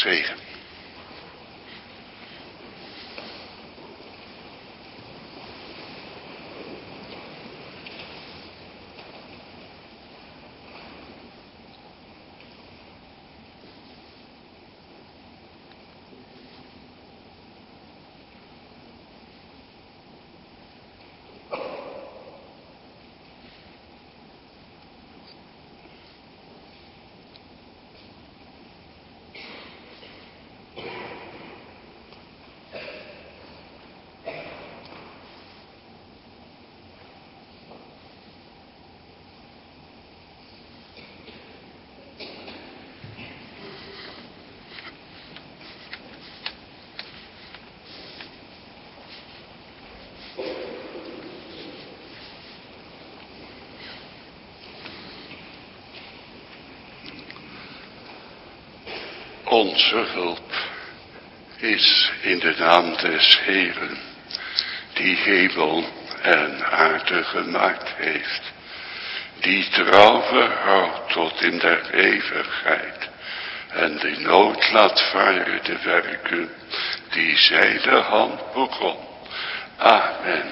zegen. Onze hulp is in de naam des Heeren, die hemel en aarde gemaakt heeft, die trouw verhoudt tot in der eeuwigheid en de nood laat varen de werken die zij de hand begon. Amen.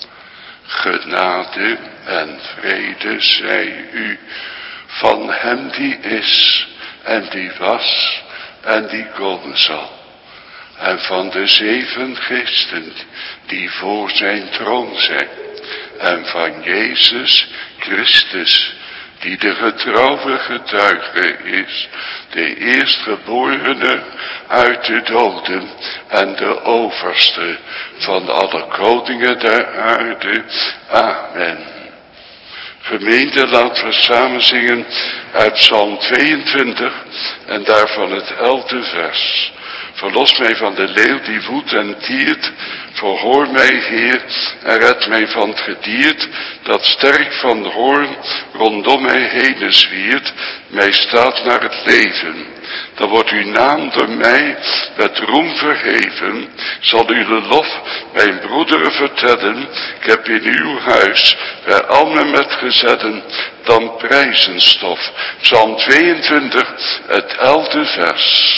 Genade en vrede zij u van hem die is en die was en die komen zal, en van de 7 geesten die voor zijn troon zijn, en van Jezus Christus, die de getrouwe getuige is, de eerstgeborene uit de doden en de overste van alle koningen der aarde. Amen. Gemeente, laten we samen zingen uit Psalm 22 en daarvan het 11e vers. Verlos mij van de leeuw die woedt en tiert, verhoor mij, Heer, en red mij van het gediert, dat sterk van de hoorn rondom mij heen zwiert, mij staat naar het leven. Dan wordt uw naam door mij met roem verheven, zal u de lof mijn broederen vertellen. Ik heb in uw huis bij al mijn metgezetten dan prijzenstof. Psalm 22, het 11e vers.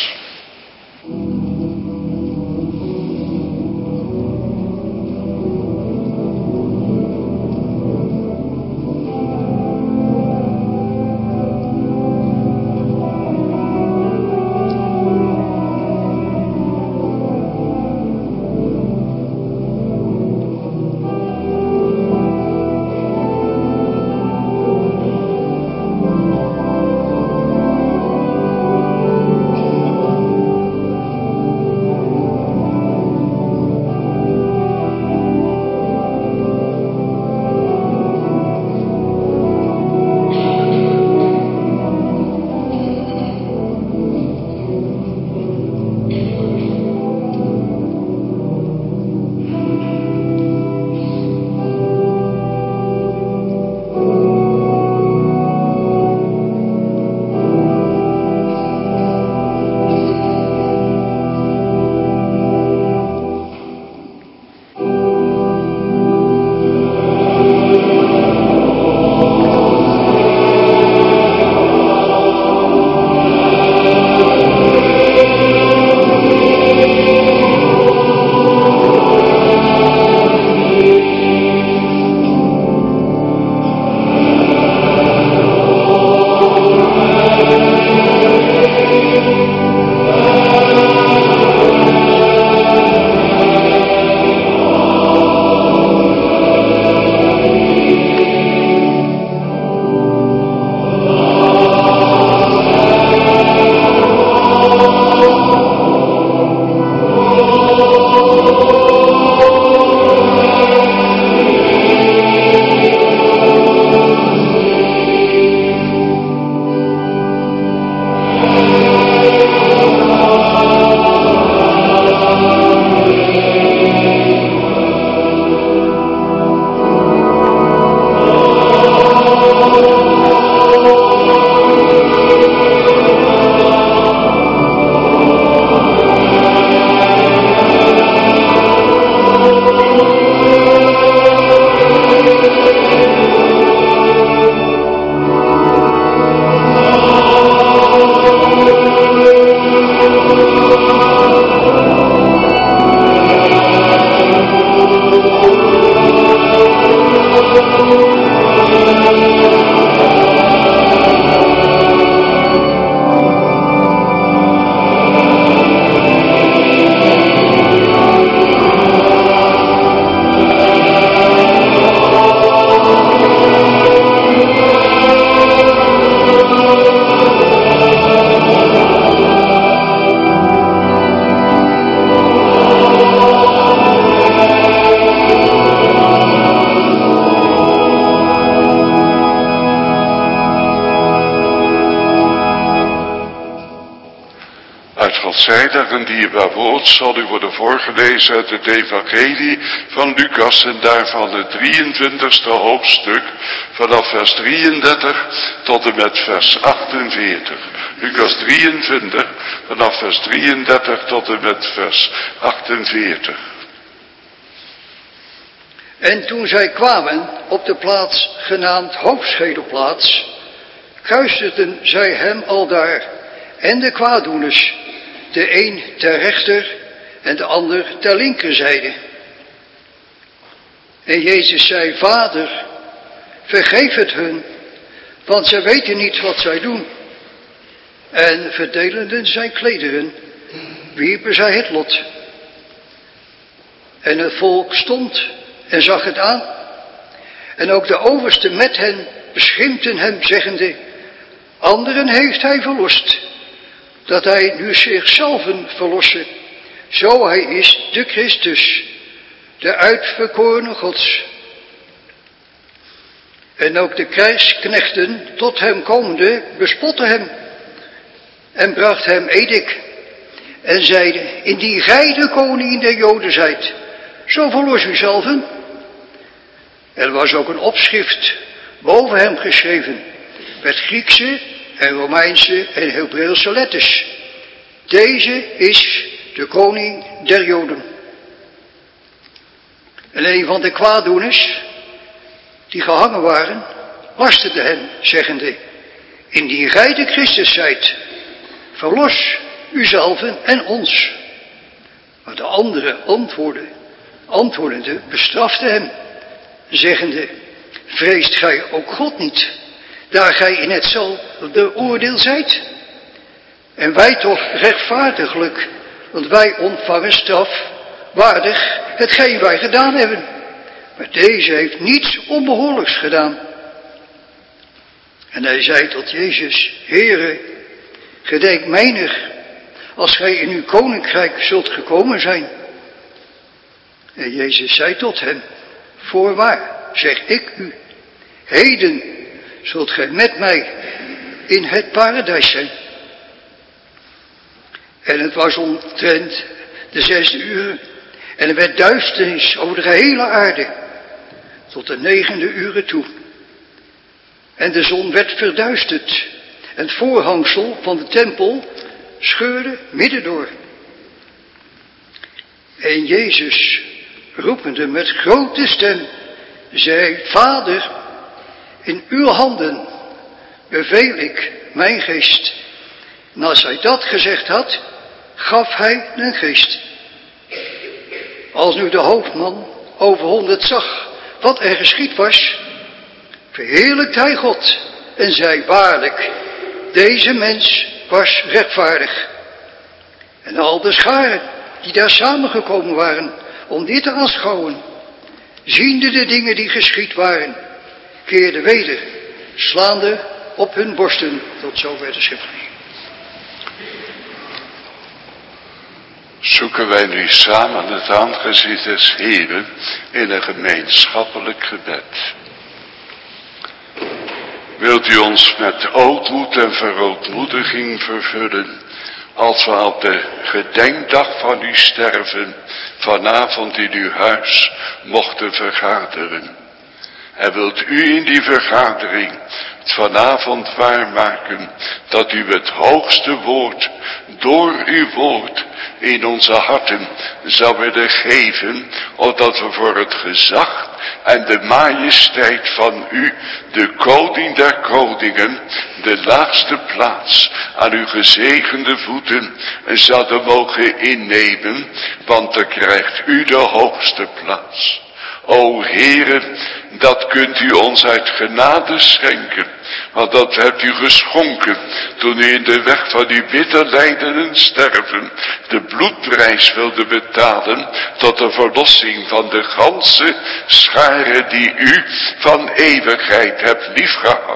zij die waar woord zal u worden voorgelezen uit het evangelie van Lucas en daarvan het 23e hoofdstuk vanaf vers 33 tot en met vers 48. Lucas 23 vanaf vers 33 tot en met vers 48. En toen zij kwamen op de plaats genaamd Hoofdschedelplaats, kruisigden zij hem aldaar en de kwaaddoeners, de een ter rechter en de ander ter linkerzijde. En Jezus zei: Vader, vergeef het hun, want zij weten niet wat zij doen. En verdelende zijn klederen, wierpen zij het lot. En het volk stond en zag het aan. En ook de oversten met hen beschimpten hem, zeggende: Anderen heeft hij verlost, dat hij nu zichzelven verlosse, zo hij is de Christus, de uitverkorene Gods. En ook de krijgsknechten tot hem komende bespotten hem en bracht hem edik en zeiden: Indien gij de koning der Joden zijt, zo verlos u zelven. Er was ook een opschrift boven hem geschreven met Griekse en Romeinse en Hebreeuwse letters: Deze is de koning der Joden. En een van de kwaaddoeners die gehangen waren, lasterde hem, zeggende: Indien gij de Christus zijt, verlos uzelven en ons. Maar de andere antwoordende bestrafte hem, zeggende: Vreest gij ook God niet, daar gij in hetzelfde oordeel zijt? En wij toch rechtvaardiglijk, want wij ontvangen straf waardig hetgeen wij gedaan hebben. Maar deze heeft niets onbehoorlijks gedaan. En hij zei tot Jezus: Heere, gedenk mijner, als gij in uw koninkrijk zult gekomen zijn. En Jezus zei tot hem: Voorwaar, zeg ik u, heden zult gij met mij in het paradijs zijn. En het was omtrent de 6e uur, en er werd duisternis over de gehele aarde, tot de 9e uur toe. En de zon werd verduisterd, en het voorhangsel van de tempel scheurde middendoor. En Jezus, roepende met grote stem, zei: Vader, in uw handen beveel ik mijn geest. En als hij dat gezegd had, gaf hij een geest. Als nu de hoofdman over 100 zag wat er geschied was, verheerlijkt hij God en zei: Waarlijk, deze mens was rechtvaardig. En al de scharen die daar samengekomen waren om dit te aanschouwen, ziende de dingen die geschied waren, keerden weder, slaande op hun borsten. Tot zover de schrift. Zoeken wij nu samen het aangezicht des Heeren in een gemeenschappelijk gebed. Wilt u ons met ootmoed en verootmoediging vervullen, als we op de gedenkdag van uw sterven vanavond in uw huis mochten vergaderen. En wilt u in die vergadering het vanavond waarmaken dat u het hoogste woord door uw woord in onze harten zou willen geven, opdat we voor het gezag en de majesteit van u, de koning der koningen, de laagste plaats aan uw gezegende voeten zouden mogen innemen, want dan krijgt u de hoogste plaats. O Heere, dat kunt u ons uit genade schenken, want dat hebt u geschonken toen u in de weg van uw bitter lijden en sterven de bloedprijs wilde betalen tot de verlossing van de ganse schare die u van eeuwigheid hebt liefgehad.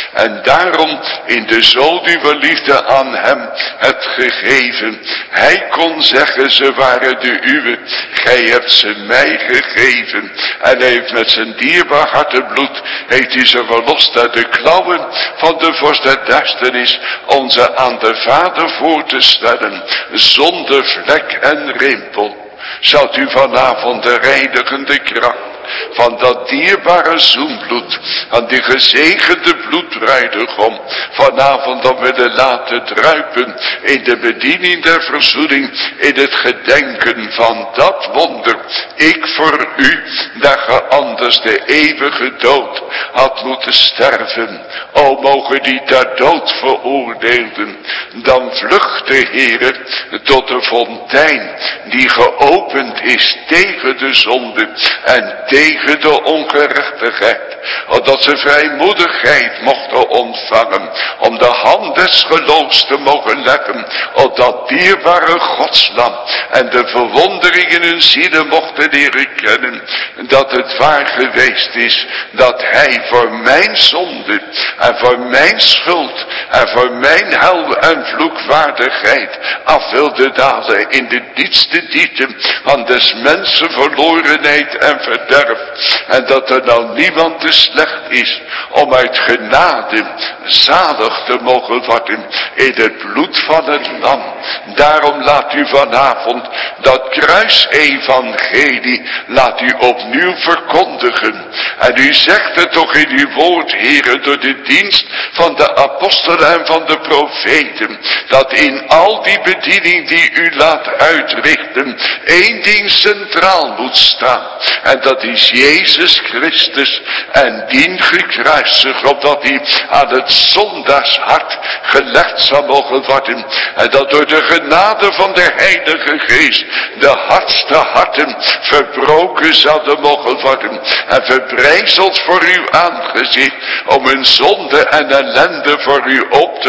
En daarom in de zo uw liefde aan hem hebt gegeven. Hij kon zeggen, ze waren de uwe. Gij hebt ze mij gegeven. En hij heeft met zijn dierbaar hartebloed, heeft hij ze verlost uit de klauwen van de vorst der duisternis, om ze aan de Vader voor te stellen, zonder vlek en rimpel. Zoudt u vanavond de reinigende kracht van dat dierbare zoenbloed, aan die gezegende bloedbruidegom, vanavond dan willen laten druipen in de bediening der verzoening, in het gedenken van dat wonder. Ik voor u, dat ge anders de eeuwige dood had moeten sterven. O mogen die ter dood veroordeelden, dan vluchten, Heere, tot de fontein die geopend is tegen de zonde en tegen de ongerechtigheid, opdat ze vrijmoedigheid mochten ontvangen, om de hand des geloofs te mogen leggen op dat dierbare Godslam, en de verwondering in hun zielen mochten leren kennen, dat het waar geweest is, dat hij voor mijn zonde, en voor mijn schuld, en voor mijn hel en vloekwaardigheid, af wilde dalen in de diepste diepte van des mensen verlorenheid en verderf. En dat er nou niemand te slecht is om uit genade zalig te mogen worden in het bloed van het lam. Daarom laat u vanavond dat kruisevangelie, laat u opnieuw verkondigen. En u zegt het toch in uw woord, Heere, door de dienst van de apostelen en van de profeten, dat in al die bediening die u laat uitrichten, één ding centraal moet staan. En dat is Jezus Christus en dien gekruisigd, opdat hij aan het zondaarshart gelegd zal mogen worden. En dat door de genade van de Heilige Geest de hardste harten verbroken zouden mogen worden. En verbrijzeld voor uw aangezicht, om hun zonde en ellende voor u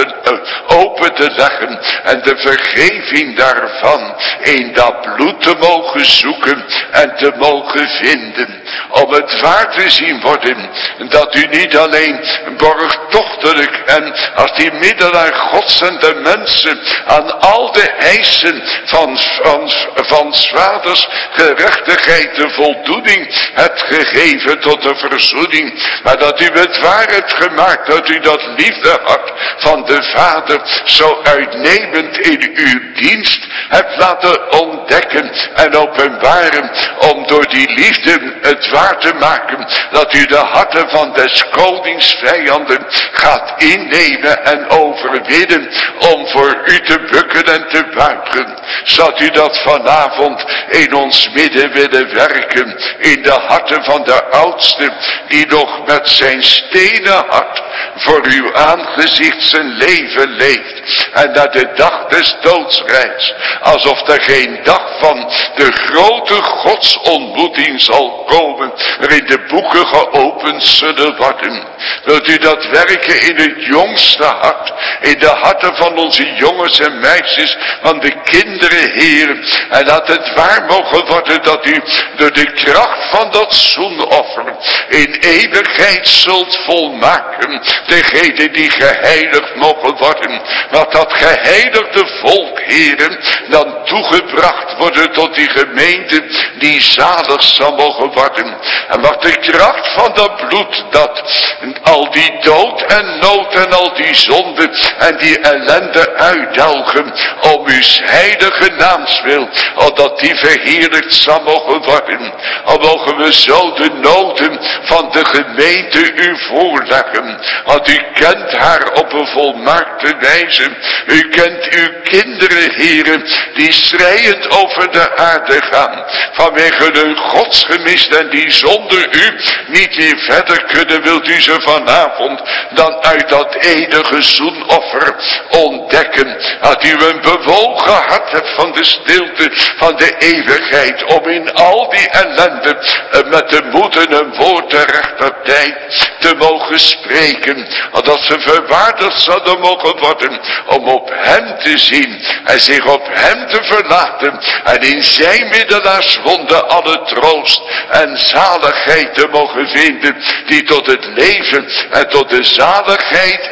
open te leggen. En de vergeving daarvan in dat bloed te mogen zoeken en te mogen vinden. Om het waar te zien worden, dat u niet alleen borgtochtelijk en als die middelaar Gods en de mensen aan al de eisen van 's vaders gerechtigheid de voldoening hebt gegeven tot de verzoening, maar dat u het waar hebt gemaakt, dat u dat liefdehart van de Vader zo uitnemend in uw dienst hebt laten ontdekken en openbaren, om door die liefde het waar te maken, dat u de harten van des konings vijanden gaat innemen en overwinnen, om voor u te bukken en te buigen. Zou u dat vanavond in ons midden willen werken, in de harten van de oudste, die nog met zijn stenen hart voor uw aangezicht zijn leven leeft, en naar de dag des doods reist, alsof er geen dag van de grote godsontmoeting zal komen, waarin de boeken geopend zullen worden. Wilt u dat werken in het jongste hart, in de harten van onze jongens en meisjes, van de kinderen, Heer, en laat het waar mogen worden dat u door de kracht van dat zoenoffer in eeuwigheid zult volmaken degene die geheiligd mogen worden. Wat dat geheiligde volk, Heer, dan toegebracht worden tot die gemeente die zalig zal mogen worden. En wat de kracht van dat bloed, dat al die dood en nood en al die zonde en die ellende uitdelgen, om uw heilige naams wil, opdat die verheerlijkt zal mogen worden. Al mogen we zo de noden van de gemeente u voorleggen, want u kent haar op een volmaakte wijze. U kent uw kinderen, heren, die schreiend over de aarde gaan, vanwege hun godsgemis, en die zonder u niet meer verder kunnen. Wilt u ze vanavond dan uit dat enige zoenoffer ontdekken, dat u een bewogen hart hebt van de stilte van de eeuwigheid, om in al die ellende met de moed en een woord tot de rechtertijd te mogen spreken. Dat ze verwaardigd zouden mogen worden om op hem te zien en zich op hem te verlaten. En in zijn middelaarswonde alle troost en zaligheid te mogen vinden die tot het leven en tot de zaligheid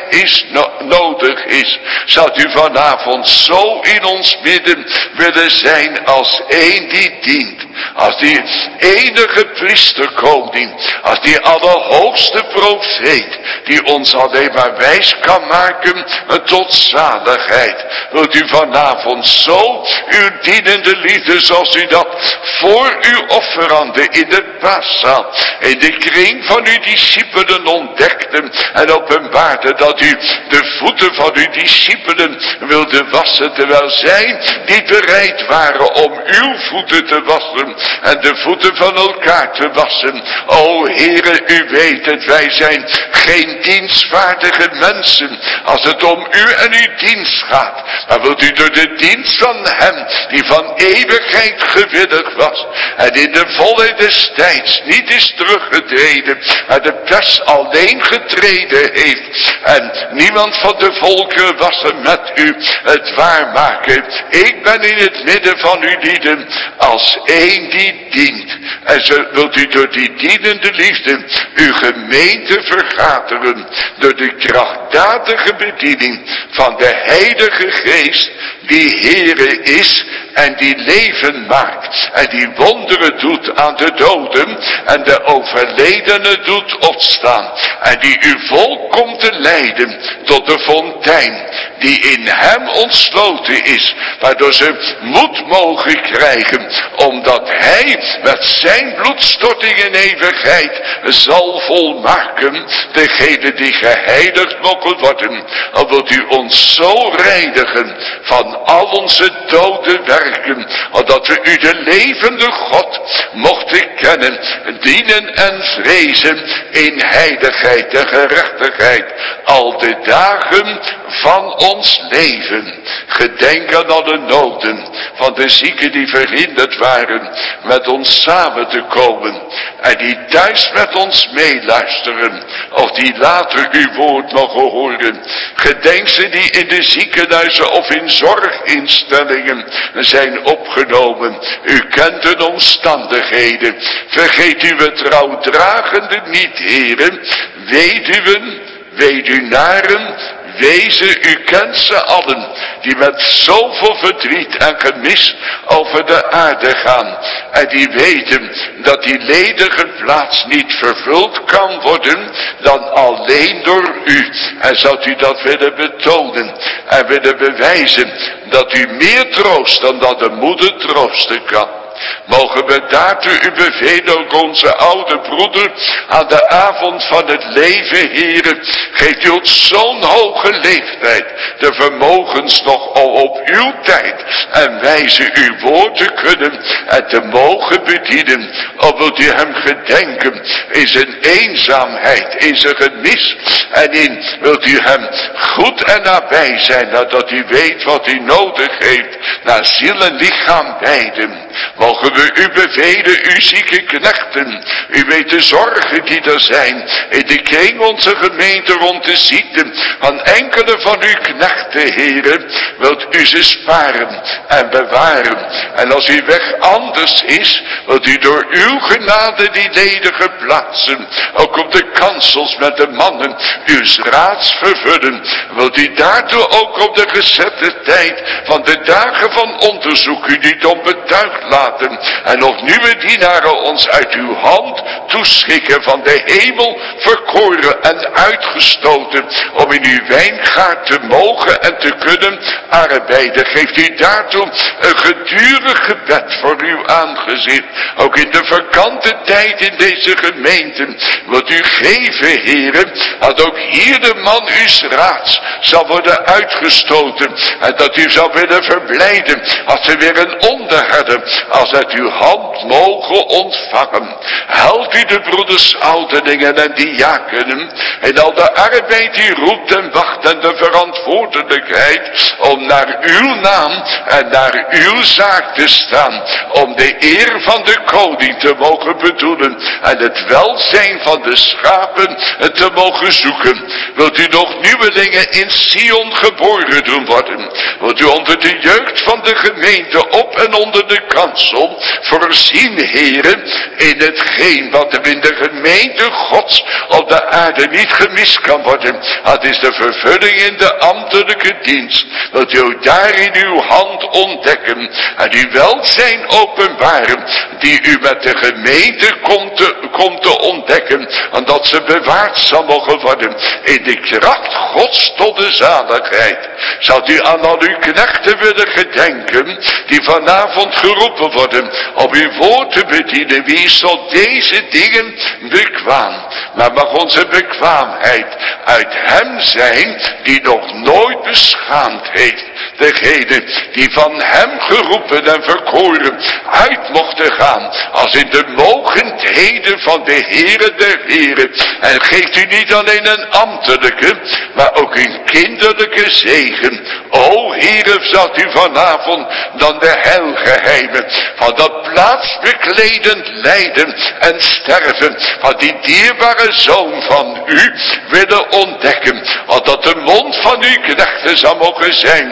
nodig is. Zou u vanavond zo in ons midden willen zijn als één die dient. Als die enige priesterkoning, als die allerhoogste profeet, die ons alleen maar wijs kan maken tot zaligheid. Wilt u vanavond zo uw dienende liefde, zoals u dat voor uw offerande in de paaszaal, in de kring van uw discipelen ontdekte en openbaarde, dat u de voeten van uw discipelen wilde wassen, terwijl zij niet bereid waren om uw voeten te wassen en de voeten van elkaar te wassen. O Heere, u weet het, wij zijn geen dienstvaardige mensen als het om u en uw dienst gaat. Maar wilt u door de dienst van hem die van eeuwigheid gewillig was en in de volheid des tijds niet is teruggetreden, maar de pers alleen getreden heeft en niemand van de volken was er met u het waarmaken. Ik ben in het midden van uw lieden als één die dient. En zo wilt u door die dienende liefde uw gemeente vergaderen door de krachtdadige bediening van de Heilige Geest die Heere is en die leven maakt en die wonderen doet aan de doden en de overledenen doet opstaan en die uw volk komt te leiden tot de fontein die in hem ontsloten is, waardoor ze moed mogen krijgen, omdat hij met zijn bloedstorting in eeuwigheid zal volmaken degene die geheiligd mogen worden. Dan wilt u ons zo reinigen van al onze dode werken, omdat we u de levende God mochten kennen, dienen en vrezen in heiligheid en gerechtigheid al de dagen van ons leven. Gedenk aan alle noden van de zieken die verhinderd waren met ons samen te komen en die thuis met ons meeluisteren of die later uw woord mogen horen. Gedenk ze die in de ziekenhuizen of in zorginstellingen zijn opgenomen. U kent hun omstandigheden. Vergeet uw trouwdragenden niet, heren. Weduwen, weduwnaren, wezen, u kent ze allen, die met zoveel verdriet en gemis over de aarde gaan. En die weten dat die ledige plaats niet vervuld kan worden dan alleen door u. En zou u dat willen betonen en willen bewijzen dat u meer troost dan dat de moeder troosten kan. Mogen we daartoe u bevelen, ook onze oude broeder, aan de avond van het leven, heren, geeft u ons zo'n hoge leeftijd, de vermogens nog op uw tijd en wijze uw woord te kunnen en te mogen bedienen. Of wilt u hem gedenken in zijn eenzaamheid, in zijn gemis en wilt u hem goed en nabij zijn, nadat u weet wat hij nodig heeft, naar ziel en lichaam beiden. Mogen we u bevelen, uw zieke knechten. U weet de zorgen die er zijn in de kring onze gemeente rond de ziekten van enkele van uw knechten, heren. Wilt u ze sparen en bewaren. En als uw weg anders is, wilt u door uw genade die ledige plaatsen, ook op de kansels met de mannen, uw raads vervullen. Wilt u daartoe ook op de gezette tijd van de dagen van onderzoek u niet onbetuigd laten en nog nieuwe dienaren ons uit uw hand toeschikken, van de hemel verkoren en uitgestoten, om in uw wijngaard te mogen en te kunnen arbeiden. Geeft u daartoe een gedurig gebed voor uw aangezicht, ook in de vakante tijd in deze gemeente. Wilt u geven, heren, dat ook hier de man uw raads zal worden uitgestoten en dat u zal willen verblijden als ze weer een onderherder als uit uw hand mogen ontvangen. Help u de broeders ouderlingen en die diakenen en al de arbeid die roept en wacht en de verantwoordelijkheid om naar uw naam en naar uw zaak te staan, om de eer van de koning te mogen bedoelen en het welzijn van de schapen te mogen zoeken. Wilt u nog nieuwelingen in Sion geboren doen worden? Wilt u onder de jeugd van de gemeente op en onder de kansel voorzien, heren, in hetgeen wat er in de gemeente Gods op de aarde niet gemist kan worden. Dat is de vervulling in de ambtelijke dienst. Wilt u ook daar in uw hand ontdekken en uw welzijn openbaren, die u met de gemeente komt te ontdekken, en dat ze bewaard zal mogen worden in de kracht Gods tot de zaligheid. Zou u aan al uw knechten willen gedenken, die vanavond geroepen worden om uw woord te bedienen. Wie is tot deze dingen bekwaam? Maar mag onze bekwaamheid uit hem zijn die nog nooit beschaamd heeft. Degene die van hem geroepen en verkoren uit mochten gaan, als in de mogendheden van de Heere der Heren. En geeft u niet alleen een ambtelijke, maar ook een kinderlijke zegen. O Heere, zat u vanavond dan de heilgeheimen van dat plaatsbekledend lijden en sterven van die dierbare zoon van u willen ontdekken. Opdat de mond van uw knechten zou mogen zijn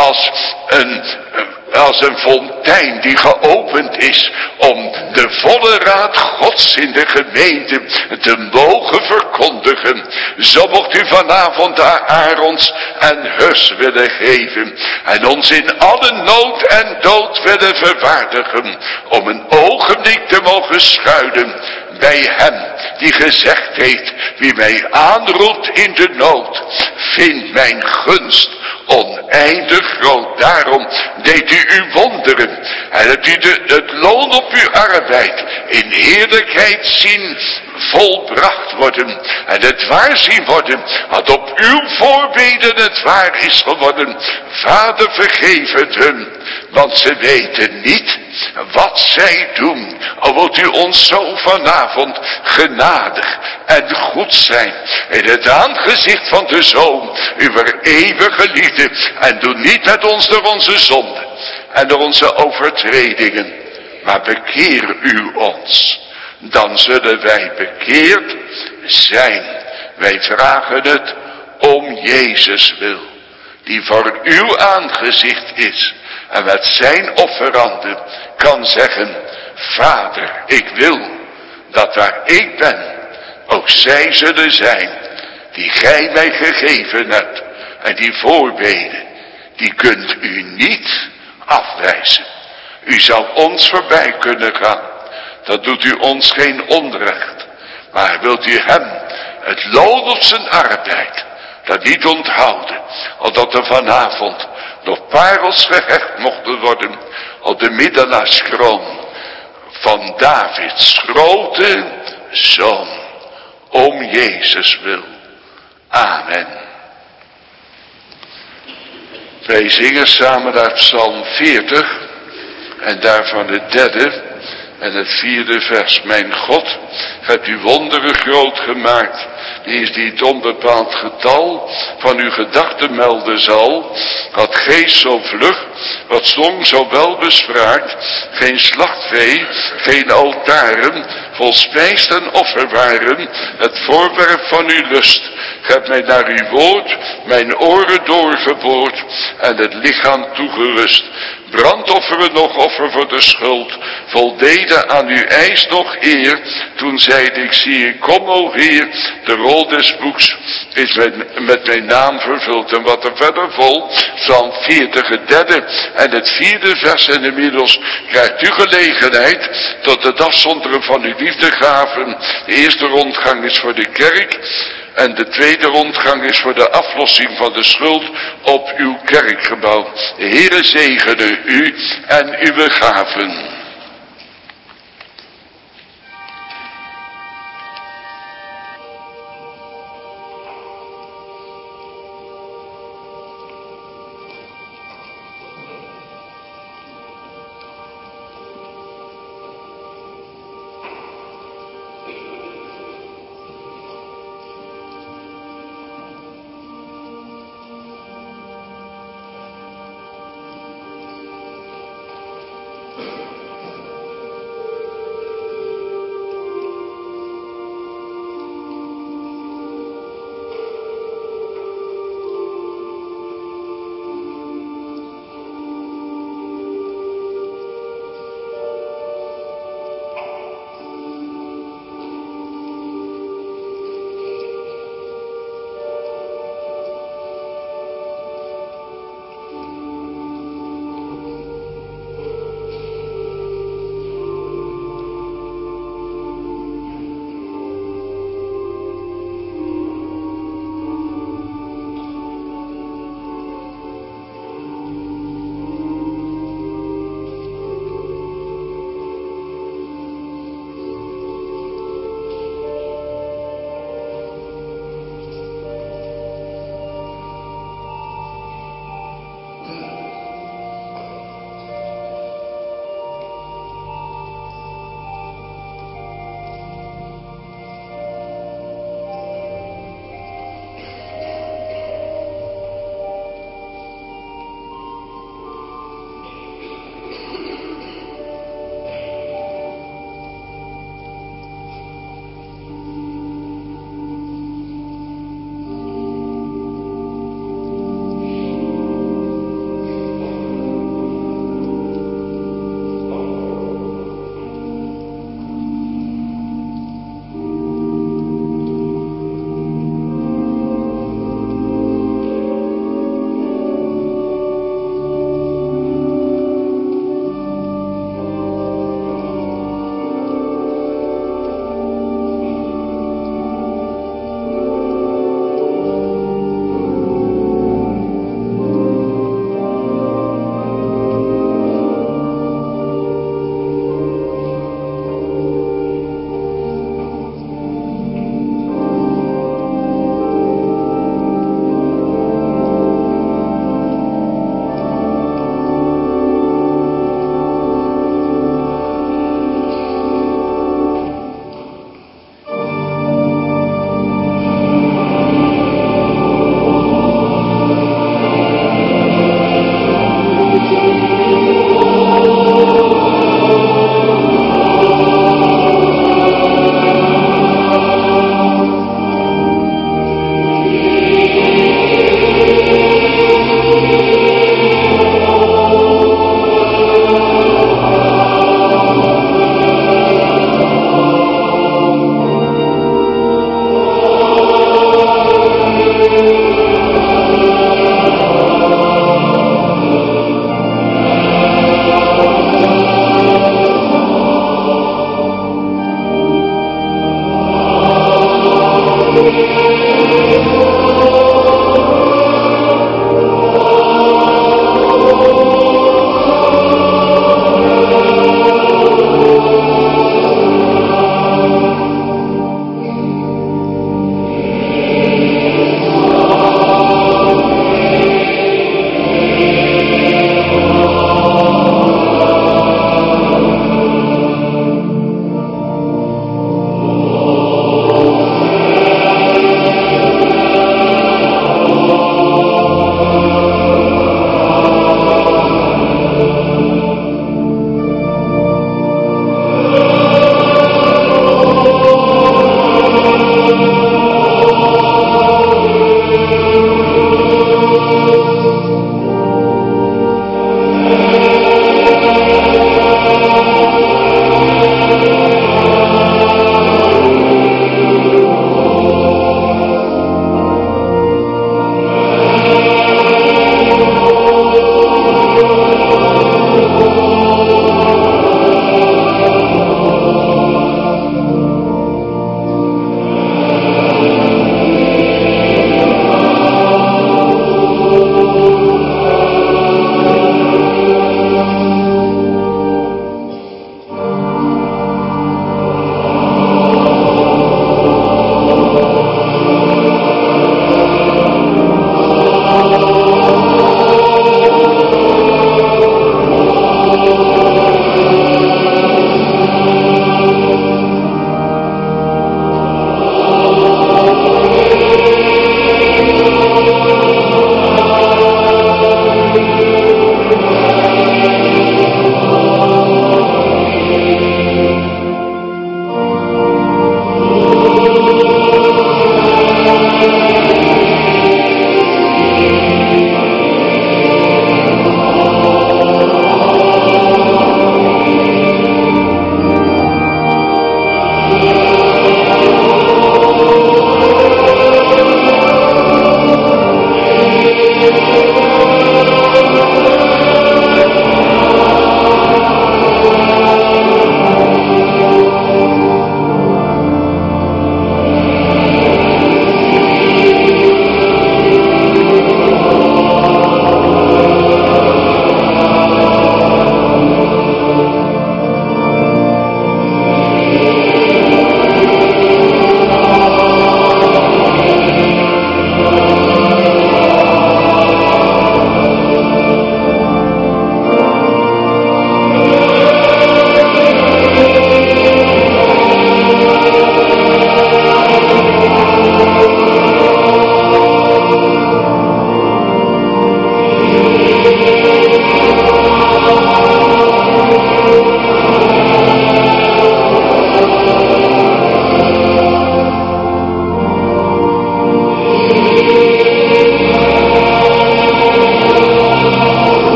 als een fontein die geopend is om de volle raad Gods in de gemeente te mogen verkondigen. Zo mocht u vanavond de Aarons en Hurs willen geven en ons in alle nood en dood willen verwaardigen om een ogenblik te mogen schuilen bij hem die gezegd heeft: wie mij aanroept in de nood, vindt mijn gunst oneindig groot. Daarom deed u uw wonderen en hebt u het loon op uw arbeid in heerlijkheid zien volbracht worden en het waar zien worden, wat op uw voorbeden het waar is geworden. Vader, vergeef het hun, want ze weten niet wat zij doen. Al wilt u ons zo vanavond genadig en goed zijn in het aangezicht van de Zoon, uw eeuwige liefde, en doe niet met ons door onze zonden en door onze overtredingen, maar bekeer u ons. Dan zullen wij bekeerd zijn. Wij vragen het om Jezus wil, die voor uw aangezicht is en met zijn offeranden kan zeggen: Vader, ik wil dat waar ik ben ook zij zullen zijn die gij mij gegeven hebt. En die voorbeden, die kunt u niet afwijzen. U zou ons voorbij kunnen gaan. Dat doet u ons geen onrecht. Maar wilt u hem het loon op zijn arbeid dat niet onthouden, omdat er vanavond nog parels gehecht mochten worden op de middelaarskroon van Davids grote zoon, om Jezus wil. Amen. Wij zingen samen uit Psalm 40 en daarvan het 3e en het 4e vers. Mijn God, hebt u wonderen groot gemaakt, die is niet onbepaald getal van uw gedachten melden zal. Wat geest zo vlug, wat zong zo wel bespraakt, geen slachtvee, geen altaren, vol spijs en offer waren, het voorwerp van uw lust. Gij hebt mij naar uw woord, mijn oren doorgeboord en het lichaam toegerust. Brandofferen nog offer voor de schuld, voldeden aan uw eis nog eer. Toen zeide ik, zie ik, kom o Heer, de rol des boeks is met mijn naam vervuld. En wat er verder volgt, Psalm 40, het 3e en het 4e vers. En inmiddels krijgt u gelegenheid tot het afzonderen van uw liefdegaven. De eerste rondgang is voor de kerk. En de tweede rondgang is voor de aflossing van de schuld op uw kerkgebouw. De Heere zegene u en uw gaven.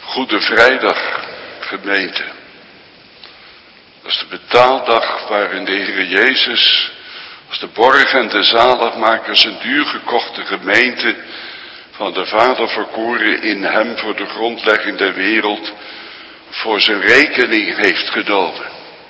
Goede Vrijdag, gemeente. Dat is de betaaldag waarin de Heer Jezus als de borg en de zaligmaker zijn duurgekochte gemeente van de Vader verkoren in hem voor de grondlegging der wereld voor zijn rekening heeft genomen.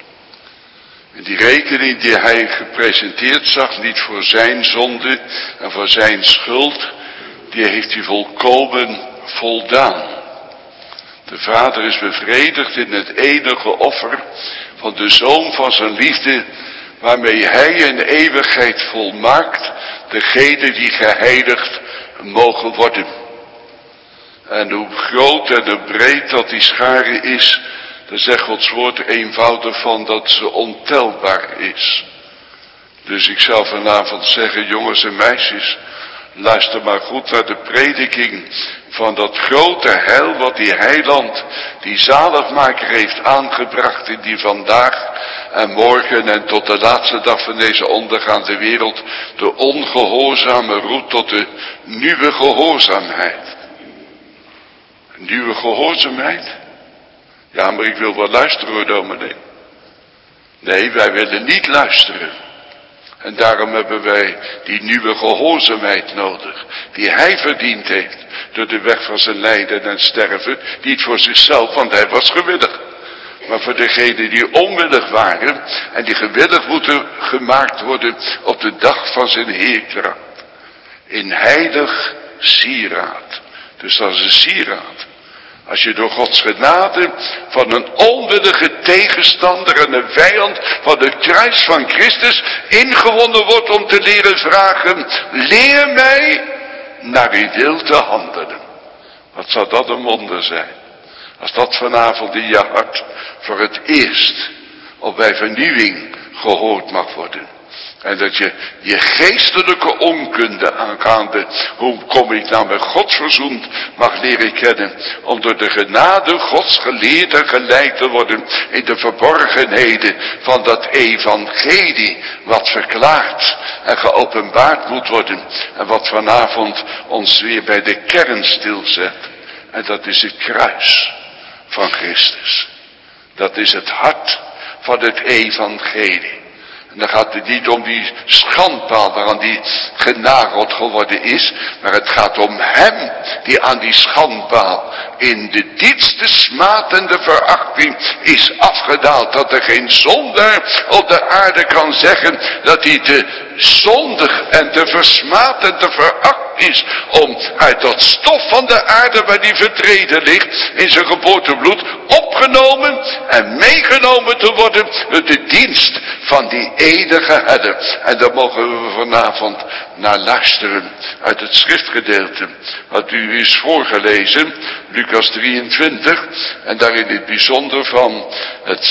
En die rekening die hij gepresenteerd zag, niet voor zijn zonde en voor zijn schuld, die heeft hij volkomen voldaan. De Vader is bevredigd in het enige offer van de Zoon van zijn liefde, waarmee hij in eeuwigheid volmaakt degene die geheiligd mogen worden. En hoe groot en hoe breed dat die schare is, daar zegt Gods woord eenvoudig van dat ze ontelbaar is. Dus ik zou vanavond zeggen, jongens en meisjes, luister maar goed naar de prediking van dat grote heil wat die heiland, die zaligmaker heeft aangebracht in die vandaag en morgen en tot de laatste dag van deze ondergaande wereld de ongehoorzame roept tot de nieuwe gehoorzaamheid. Nieuwe gehoorzaamheid? Ja, maar ik wil wel luisteren hoor, dominee. Nee, wij willen niet luisteren. En daarom hebben wij die nieuwe gehoorzaamheid nodig, die hij verdiend heeft door de weg van zijn lijden en sterven, niet voor zichzelf, want hij was gewillig, maar voor degenen die onwillig waren en die gewillig moeten gemaakt worden op de dag van zijn heerkracht. In heilig sieraad. Dus dat is een sieraad. Als je door Gods genade van een onwillige tegenstander en een vijand van het kruis van Christus ingewonnen wordt om te leren vragen, leer mij naar uw wil te handelen. Wat zou dat een wonder zijn. Als dat vanavond in je hart voor het eerst of bij vernieuwing gehoord mag worden. En dat je je geestelijke onkunde aangaande, hoe kom ik nou met God verzoend, mag leren kennen. Om door de genade Gods geleerd en geleid te worden in de verborgenheden van dat evangelie. Wat verklaard en geopenbaard moet worden. En wat vanavond ons weer bij de kern stilzet. En dat is het kruis van Christus. Dat is het hart van het evangelie. En dan gaat het niet om die schandpaal waaraan die genageld geworden is. Maar het gaat om hem die aan die schandpaal in de diepste smaad en de verachting is afgedaald. Dat er geen zondaar op de aarde kan zeggen dat hij te zondig en te versmaad en te veracht is. Om uit dat stof van de aarde waar die vertreden ligt in zijn geboortebloed opgenomen en meegenomen te worden met de dienst van die enige herder. En daar mogen we vanavond naar luisteren uit het schriftgedeelte wat u is voorgelezen, Lucas 23, en daarin het bijzonder van het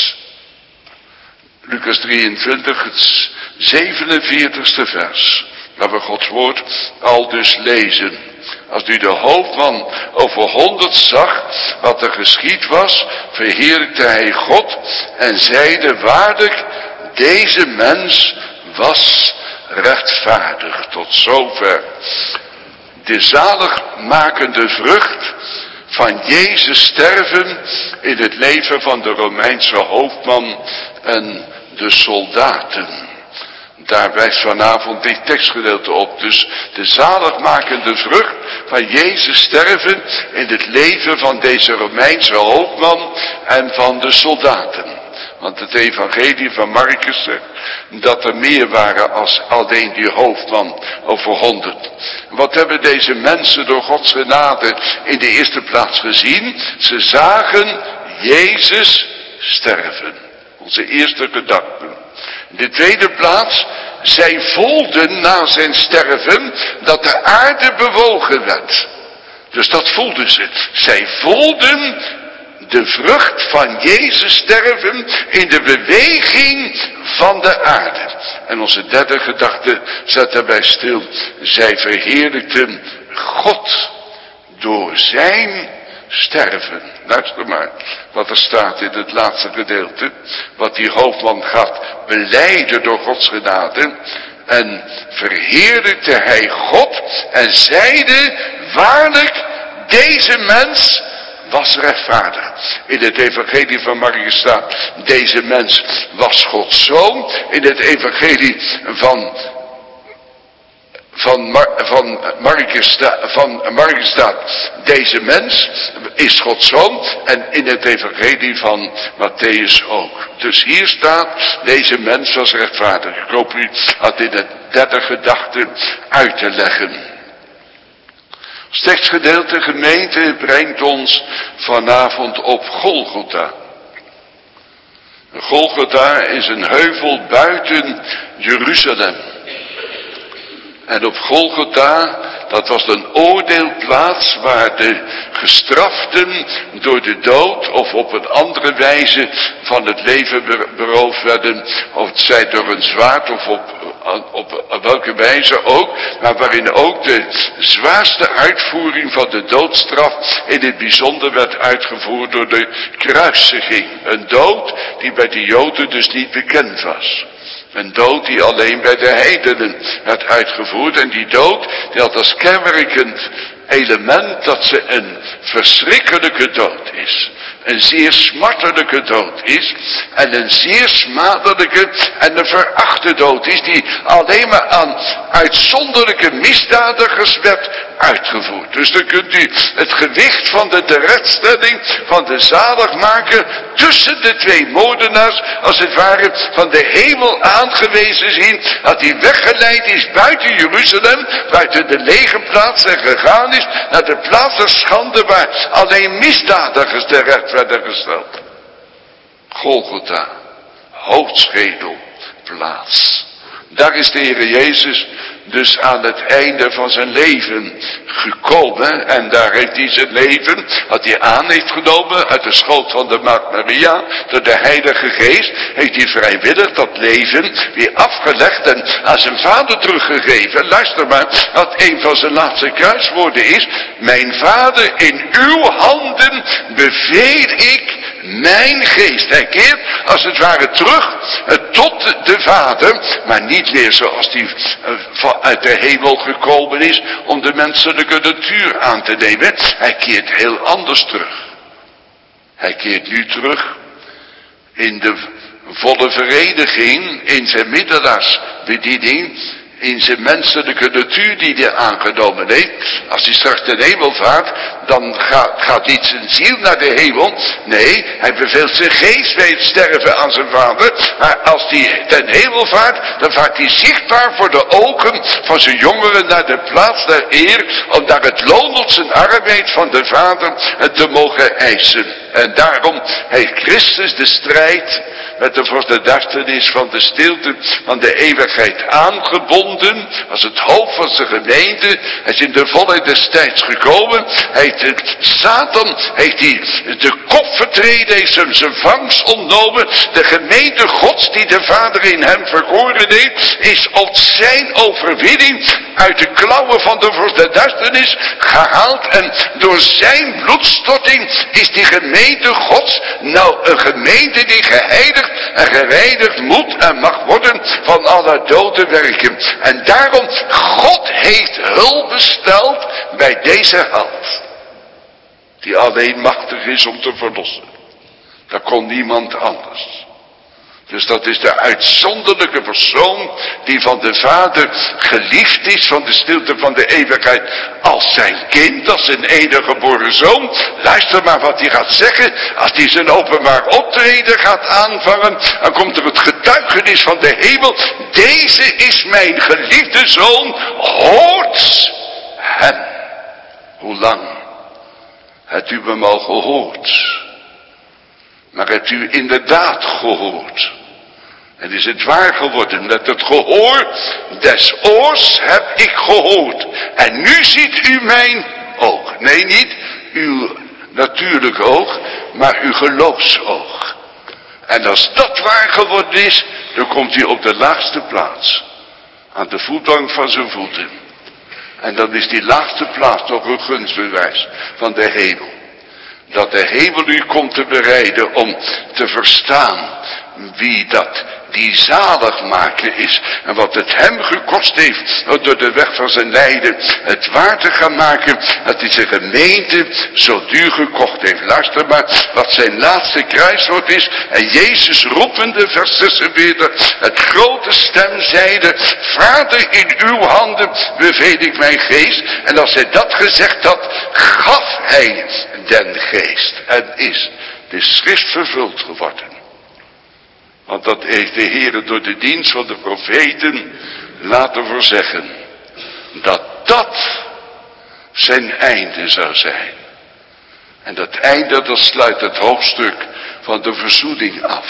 Lucas 23, het 47ste vers, waar we Gods woord al dus lezen. Als u de hoofdman over 100 zag, wat er geschied was, verheerlijkte hij God en zeide waarlijk, deze mens was rechtvaardig. Tot zover. De zaligmakende vrucht van Jezus sterven in het leven van de Romeinse hoofdman en de soldaten. Daar wijst vanavond dit tekstgedeelte op. Dus de zaligmakende vrucht van Jezus sterven in het leven van deze Romeinse hoofdman en van de soldaten. Want het evangelie van Marcus zegt dat er meer waren als alleen die hoofdman over 100. Wat hebben deze mensen door Gods genade in de eerste plaats gezien? Ze zagen Jezus sterven. Onze eerste gedachte. In de tweede plaats, zij voelden na zijn sterven dat de aarde bewogen werd. Dus dat voelden ze. Zij voelden de vrucht van Jezus sterven in de beweging van de aarde. En onze derde gedachte zet daarbij stil. Zij verheerlijkten God door zijn sterven. Luister maar wat er staat in het laatste gedeelte. Wat die hoofdman gaat belijden door Gods genade. En verheerlijkte hij God en zeide waarlijk, deze mens was rechtvaardig. In het evangelie van Marcus staat, deze mens was Gods zoon. In het evangelie van Marcus staat, deze mens is Gods zoon. En in het evangelie van Matthäus ook. Dus hier staat, deze mens was rechtvaardig. Ik hoop u dat in de derde gedachte uit te leggen. Het tekstgedeelte gemeente brengt ons vanavond op Golgotha. Golgotha is een heuvel buiten Jeruzalem. En op Golgotha, dat was een oordeelplaats waar de gestraften door de dood of op een andere wijze van het leven beroofd werden. Of het zij door een zwaard of op welke wijze ook. Maar waarin ook de zwaarste uitvoering van de doodstraf in het bijzonder werd uitgevoerd door de kruisiging. Een dood die bij de Joden dus niet bekend was. Een dood die alleen bij de heidenen werd uitgevoerd. En die dood die had als kenmerkend element dat ze een verschrikkelijke dood is. Een zeer smartelijke dood is. En een zeer smadelijke en een verachte dood is. Die alleen maar aan uitzonderlijke misdadigers werd uitgevoerd. Dus dan kunt u het gewicht van de terechtstelling van de zaligmaker tussen de twee moordenaars als het ware van de hemel aangewezen zien. Dat hij weggeleid is buiten Jeruzalem, buiten de legerplaats en gegaan is naar de plaats der schande waar alleen misdadigers terecht werden gesteld. Golgotha, hoofdschedelplaats. Daar is de Heer Jezus dus aan het einde van zijn leven gekomen. En daar heeft hij zijn leven, wat hij aan heeft genomen uit de schoot van de maagd Maria, door de Heilige Geest, heeft hij vrijwillig dat leven weer afgelegd en aan zijn vader teruggegeven. Luister maar, wat een van zijn laatste kruiswoorden is. Mijn vader, in uw handen beveel ik mijn geest. Hij keert als het ware terug tot de Vader, maar niet meer zoals die uit de hemel gekomen is om de menselijke natuur aan te nemen. Hij keert heel anders terug. Hij keert nu terug in de volle vereniging, in zijn middelaarsbediening, in zijn menselijke natuur die hij aangenomen heeft. Als hij straks ten hemel vaart, dan gaat niet zijn ziel naar de hemel. Nee, hij beveelt zijn geest bij het sterven aan zijn vader. Maar als hij ten hemel vaart, dan vaart hij zichtbaar voor de ogen van zijn jongeren naar de plaats der eer, om daar het loon op zijn arbeid van de vader te mogen eisen. En daarom heeft Christus de strijd met de vorst der duisternis van de stilte van de eeuwigheid aangebonden, als het hoofd van zijn gemeente. Hij is in de volheid des tijds gekomen. Satan heeft de kop vertreden, heeft hem zijn vangst ontnomen. De gemeente Gods die de Vader in hem verkoren heeft, is op zijn overwinning uit de klauwen van de vorst der duisternis gehaald. En door zijn bloedstorting is die gemeente Gods nou een gemeente die geheiligd en gereinigd moet en mag worden van alle dode werken. En daarom, God heeft hulp besteld bij deze held, die alleen machtig is om te verlossen. Dat kon niemand anders. Dus dat is de uitzonderlijke persoon die van de Vader geliefd is, van de stilte van de eeuwigheid, als zijn kind, als zijn enige geboren zoon. Luister maar wat hij gaat zeggen. Als hij zijn openbaar optreden gaat aanvangen, dan komt er het getuigenis van de hemel. Deze is mijn geliefde zoon, hoort hem. Hoe lang hebt u hem al gehoord? Maar hebt u inderdaad gehoord? En is het waar geworden met het gehoor des oors heb ik gehoord. En nu ziet u mijn oog. Nee, niet uw natuurlijke oog, maar uw geloofsoog. En als dat waar geworden is, dan komt hij op de laagste plaats. Aan de voetbank van zijn voeten. En dan is die laagste plaats nog een gunstbewijs van de hemel. Dat de hemel u komt te bereiden om te verstaan wie die zaligmaker is. En wat het hem gekost heeft, door de weg van zijn lijden, het waar te gaan maken, dat hij zijn gemeente zo duur gekocht heeft. Luister maar, wat zijn laatste kruiswoord is. En Jezus roepende, vers 46, het grote stem zeide, Vader, in uw handen beveel ik mijn geest. En als hij dat gezegd had, gaf hij den geest. En is de schrift vervuld geworden. Want dat heeft de Heer door de dienst van de profeten laten voorzeggen. Dat zijn einde zou zijn. En dat einde, dat sluit het hoofdstuk van de verzoening af.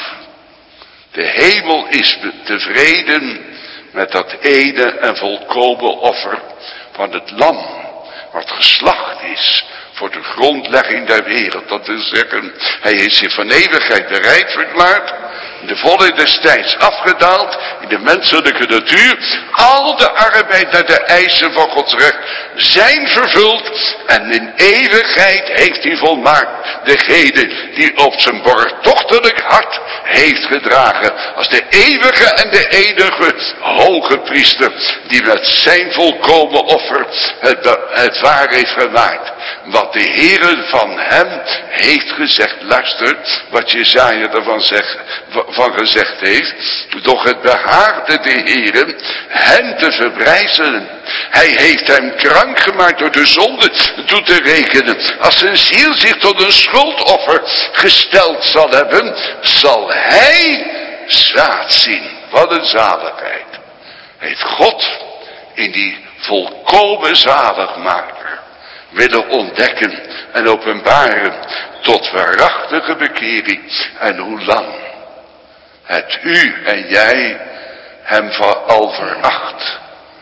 De hemel is tevreden met dat ene en volkomen offer van het lam, wat geslacht is voor de grondlegging der wereld. Dat wil zeggen, hij heeft zich van eeuwigheid bereid verklaard, in de volle des tijds afgedaald, in de menselijke natuur. Al de arbeid naar de eisen van Gods recht zijn vervuld, en in eeuwigheid heeft hij volmaakt degene die op zijn borgtochtelijk hart heeft gedragen, als de eeuwige en de enige hoge priester, die met zijn volkomen offer het waar heeft gemaakt. Wat de Heere van hem heeft gezegd. Luister wat Jesaja ervan van gezegd heeft. Doch het behaagde de Heere hem te verbrijzelen. Hij heeft hem krank gemaakt door de zonde toe te rekenen. Als zijn ziel zich tot een schuldoffer gesteld zal hebben, zal hij zaad zien. Wat een zaligheid. Heeft God in die volkomen zaligmaker willen ontdekken en openbaren tot waarachtige bekering. En hoe lang het u en jij hem al veracht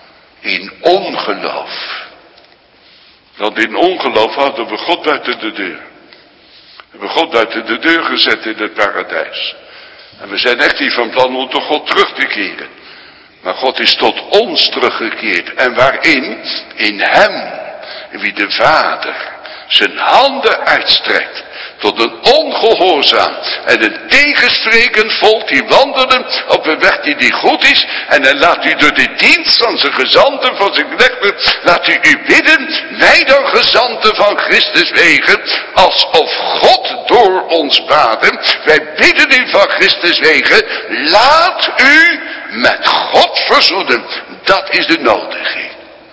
in ongeloof. Want in ongeloof hadden we God buiten de deur. We hebben God buiten de deur gezet in het paradijs. En we zijn echt niet van plan om tot God terug te keren. Maar God is tot ons teruggekeerd. En waarin? In hem. Wie de Vader zijn handen uitstrekt tot een ongehoorzaam en een tegenstrekend volk die wandelen op een weg die niet goed is. En dan laat u door de dienst van zijn gezanten, van zijn knechten, laat u bidden, wij dan gezanten van Christus wegen, alsof God door ons baden. Wij bidden u van Christus wegen, laat u met God verzoenen. Dat is de nodiging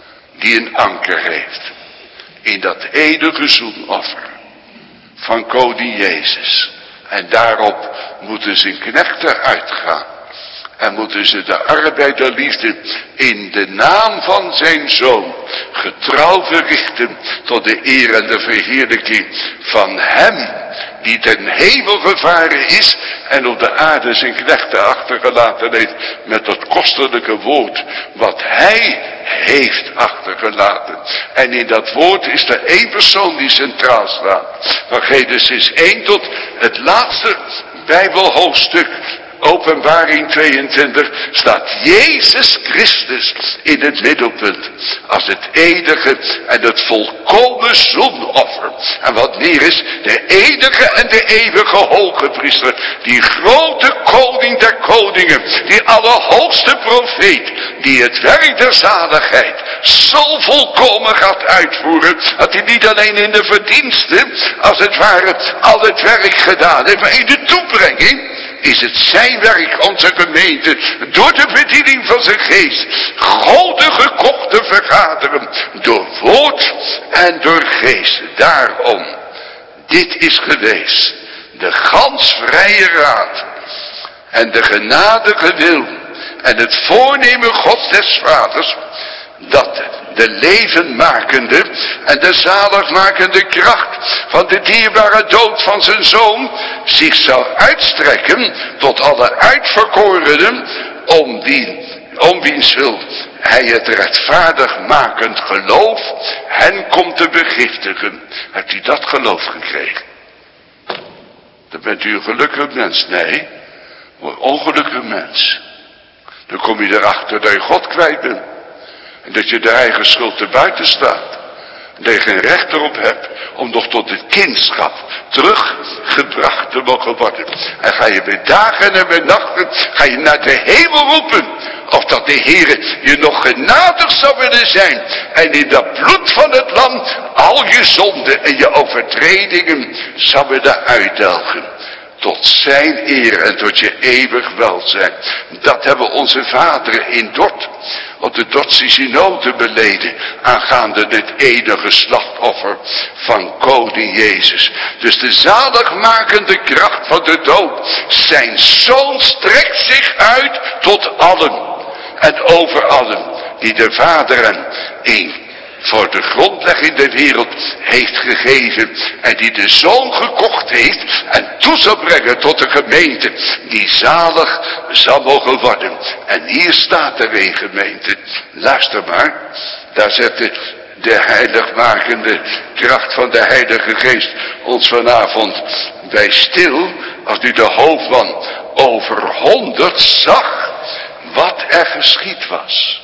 die een anker heeft in dat eeuwige zoenoffer van koning Jezus. En daarop moeten zijn knechten uitgaan. En moeten ze de arbeid der liefde in de naam van zijn Zoon getrouw verrichten tot de eer en de verheerlijking van hem die ten hemel gevaren is en op de aarde zijn knechten achtergelaten heeft met dat kostelijke woord wat hij heeft achtergelaten. En in dat woord is er één persoon die centraal staat. Van Genesis 1 tot het laatste Bijbelhoofdstuk, Openbaring 22, staat Jezus Christus in het middelpunt. Als het enige en het volkomen zoenoffer. En wat meer is, de enige en de eeuwige hoge priester. Die grote koning der koningen. Die allerhoogste profeet. Die het werk der zaligheid zo volkomen gaat uitvoeren. Dat hij niet alleen in de verdiensten, als het ware, al het werk gedaan heeft. Maar in de toebrenging is het zijn werk, onze gemeente, door de bediening van zijn geest, goden gekocht te vergaderen, door woord en door geest. Daarom, dit is geweest, de gans vrije raad, en de genadige wil, en het voornemen Gods des Vaders, dat de levenmakende en de zaligmakende kracht van de dierbare dood van zijn Zoon zich zou uitstrekken tot alle uitverkorenen, om wiens wil hij het rechtvaardigmakend geloof hen komt te begiftigen. Hebt u dat geloof gekregen? Dan bent u een gelukkig mens. Nee, een ongelukkig mens. Dan kom je erachter dat je God kwijt bent. En dat je de eigen schuld te buiten staat. Dat je geen recht erop hebt om nog tot het kindschap teruggebracht te mogen worden. En ga je bij dagen en bij nachten, ga je naar de hemel roepen. Of dat de Heere je nog genadig zou willen zijn. En in dat bloed van het lam al je zonden en je overtredingen zou willen uitdelgen. Tot zijn eer en tot je eeuwig welzijn. Dat hebben onze vaderen in Dort, op de Dordtse synode beleden, aangaande het enige slachtoffer van koning Jezus. Dus de zaligmakende kracht van de dood, zijn zoon strekt zich uit tot allen en over allen, die de Vader hem één voor de grondlegging der wereld heeft gegeven en die de Zoon gekocht heeft en toe zal brengen tot de gemeente die zalig zal mogen worden. En hier staat er een gemeente, luister maar, daar zet de heiligmakende kracht van de Heilige Geest ons vanavond bij stil, als u de hoofdman over 100 zag wat er geschied was.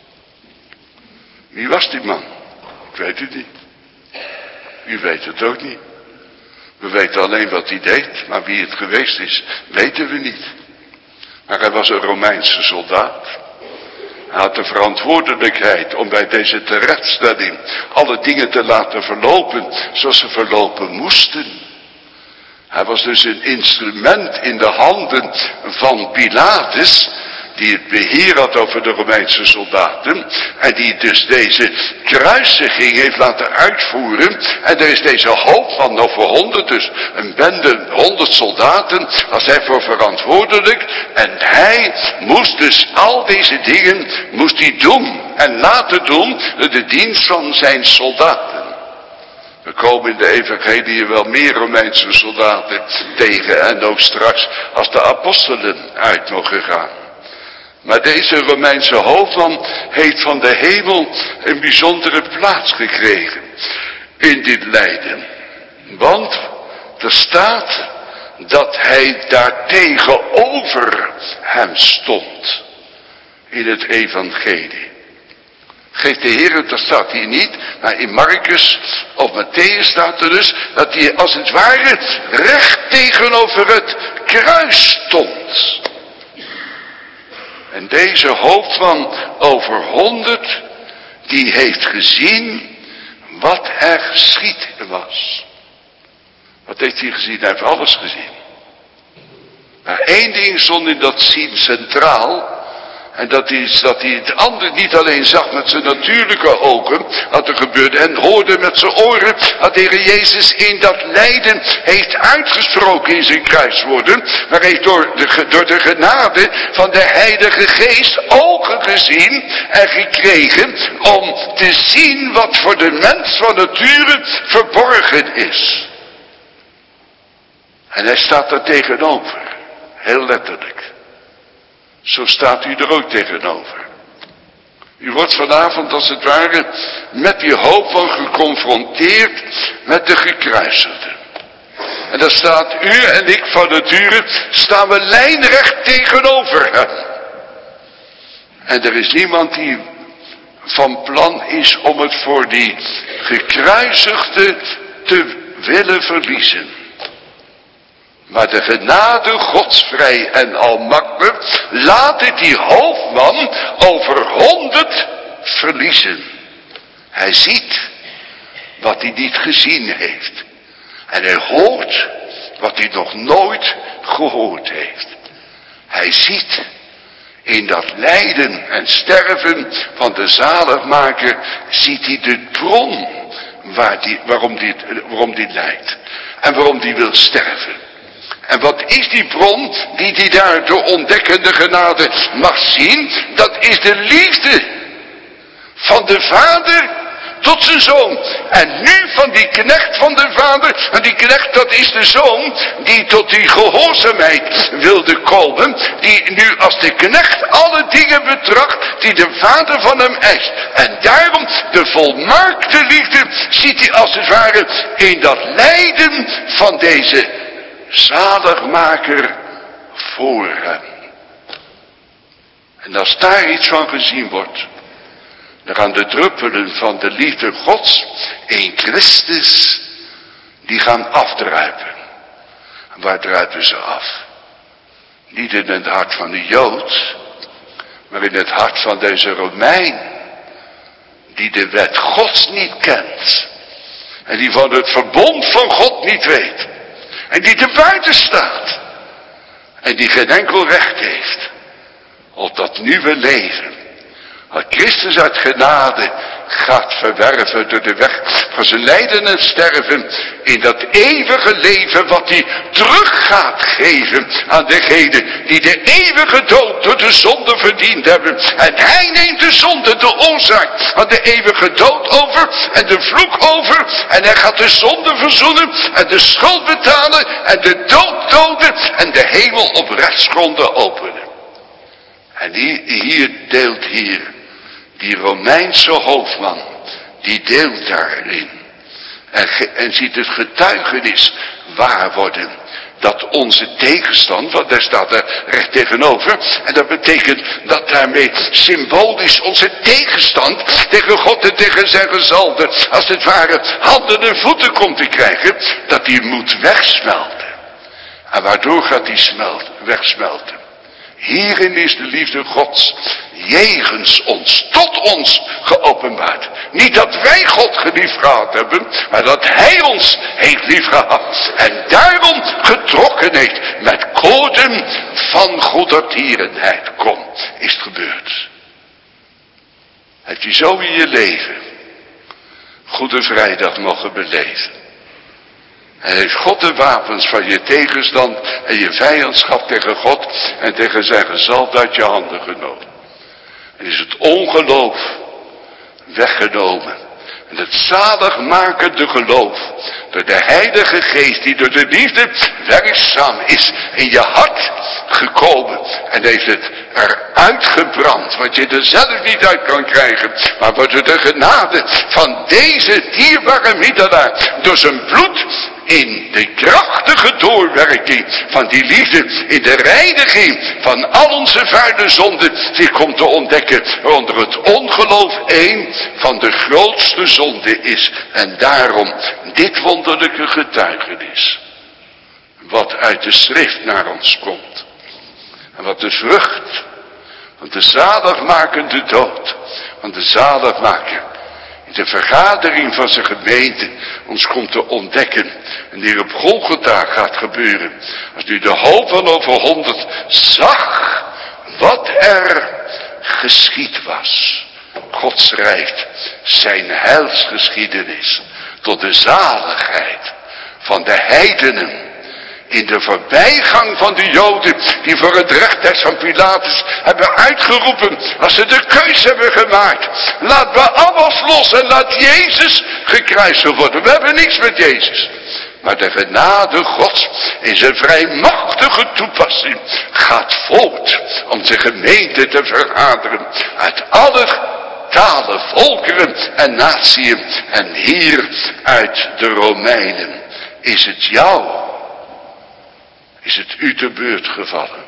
Wie was die man? Ik weet het niet. U weet het ook niet. We weten alleen wat hij deed, maar wie het geweest is, weten we niet. Maar hij was een Romeinse soldaat. Hij had de verantwoordelijkheid om bij deze terechtstelling alle dingen te laten verlopen zoals ze verlopen moesten. Hij was dus een instrument in de handen van Pilatus, die het beheer had over de Romeinse soldaten, en die dus deze kruisiging heeft laten uitvoeren. En er is deze hoofdman over 100, dus een bende 100 soldaten, was hij voor verantwoordelijk. En hij moest dus al deze dingen, moest hij doen en laten doen, de dienst van zijn soldaten. We komen in de evangelie wel meer Romeinse soldaten tegen, en ook straks als de apostelen uit mogen gaan. Maar deze Romeinse hoofdman heeft van de hemel een bijzondere plaats gekregen in dit lijden. Want er staat dat hij daar tegenover hem stond in het evangelie. Geeft de Heer, dat staat hier niet, maar in Marcus of Matthäus staat er dus dat hij als het ware recht tegenover het kruis stond. En deze hoofdman over 100, die heeft gezien wat er geschied was. Wat heeft hij gezien? Hij heeft alles gezien. Maar één ding stond in dat zien centraal. En dat is dat hij het andere niet alleen zag met zijn natuurlijke ogen, wat er gebeurde, en hoorde met zijn oren, dat de Heer Jezus in dat lijden heeft uitgesproken in zijn kruiswoorden, maar heeft door de genade van de Heilige Geest ogen gezien en gekregen om te zien wat voor de mens van nature verborgen is. En hij staat daar tegenover, heel letterlijk. Zo staat u er ook tegenover. U wordt vanavond als het ware met die hoofdman geconfronteerd met de gekruisigde. En dan staat u en ik van nature, staan we lijnrecht tegenover hem. En er is niemand die van plan is om het voor die gekruisigde te willen verliezen. Maar de genade Gods vrij en almachtig laat het die hoofdman over 100 verliezen. Hij ziet wat hij niet gezien heeft. En hij hoort wat hij nog nooit gehoord heeft. Hij ziet in dat lijden en sterven van de zaligmaker, ziet hij de bron waarom die lijdt. En waarom die wil sterven. En wat is die bron die hij daar door ontdekkende genade mag zien? Dat is de liefde van de vader tot zijn zoon. En nu van die knecht van de vader, en die knecht dat is de zoon, die tot die gehoorzaamheid wilde komen, die nu als de knecht alle dingen betracht die de vader van hem eist. En daarom de volmaakte liefde ziet hij als het ware in dat lijden van deze zaligmaker voor hem. En als daar iets van gezien wordt, Dan gaan de druppelen van de liefde Gods in Christus, die gaan afdruipen. En waar druipen ze af? Niet in het hart van de Jood, maar in het hart van deze Romein, die de wet Gods niet kent. En die van het verbond van God niet weet. En die te buiten staat. En die geen enkel recht heeft op dat nieuwe leven. Wat Christus uit genade gaat verwerven door de weg van zijn lijden en sterven. In dat eeuwige leven wat hij terug gaat geven aan degenen die de eeuwige dood door de zonde verdiend hebben. En hij neemt de zonde, de oorzaak van de eeuwige dood over en de vloek over. En hij gaat de zonde verzoenen en de schuld betalen en de dood doden en de hemel op rechtsgronden openen. En die deelt hier die Romeinse hoofdman, die deelt daarin. En ziet het getuigenis waar worden. Dat onze tegenstand, want daar staat er recht tegenover. En dat betekent dat daarmee symbolisch onze tegenstand tegen God en tegen zijn gezalde, als het ware handen en voeten komt te krijgen, dat die moet wegsmelten. En waardoor gaat die wegsmelten? Hierin is de liefde Gods jegens ons, tot ons geopenbaard. Niet dat wij God geliefd gehad hebben, maar dat hij ons heeft lief gehad. En daarom getrokken heeft met koden van goedertierenheid. Kom, is het gebeurd. Heb je zo in je leven Goede Vrijdag mogen beleven. En heeft God de wapens van je tegenstand en je vijandschap tegen God en tegen zijn gezalfde uit je handen genomen. En is het ongeloof weggenomen. En het zaligmakende geloof door de Heilige Geest die door de liefde werkzaam is in je hart gekomen. En heeft het eruit gebrand, wat je er zelf niet uit kan krijgen. Maar wordt door de genade van deze dierbare middelaar door zijn bloed in de krachtige doorwerking van die liefde, in de reiniging van al onze vuile zonden, zich komt te ontdekken onder het ongeloof een van de grootste zonden is. En daarom dit wonderlijke getuigenis, wat uit de schrift naar ons komt. En wat de vrucht van de zaligmakende dood, van de zaligmaker, de vergadering van zijn gemeente ons komt te ontdekken. En die op Golgotha gaat gebeuren. Als u de hoop van over 100 zag wat er geschied was. God schrijft zijn heilsgeschiedenis tot de zaligheid van de heidenen. In de voorbijgang van de Joden die voor het rechters van Pilatus hebben uitgeroepen. Als ze de keus hebben gemaakt. Laat Barabbas los en laat Jezus gekruisigd worden. We hebben niks met Jezus. Maar de genade Gods in zijn vrijmachtige toepassing gaat voort om zijn gemeente te vergaderen. Uit alle talen, volkeren en natieën. En hier uit de Romeinen is het jou. Is het u te beurt gevallen.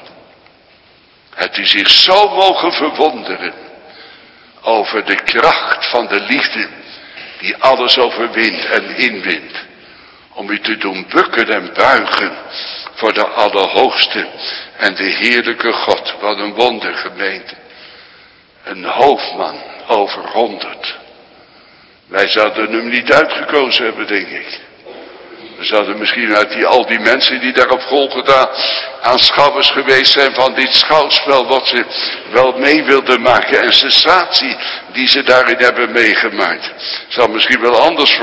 Het u zich zo mogen verwonderen over de kracht van de liefde die alles overwint en inwint. Om u te doen bukken en buigen voor de Allerhoogste en de heerlijke God. Wat een wonder, gemeente. Een hoofdman over 100. Wij zouden hem niet uitgekozen hebben, denk ik. We zouden misschien uit al die mensen die daar op Golgotha aanschouwers geweest zijn van dit schouwspel wat ze wel mee wilden maken en sensatie die ze daarin hebben meegemaakt. Zou misschien wel anders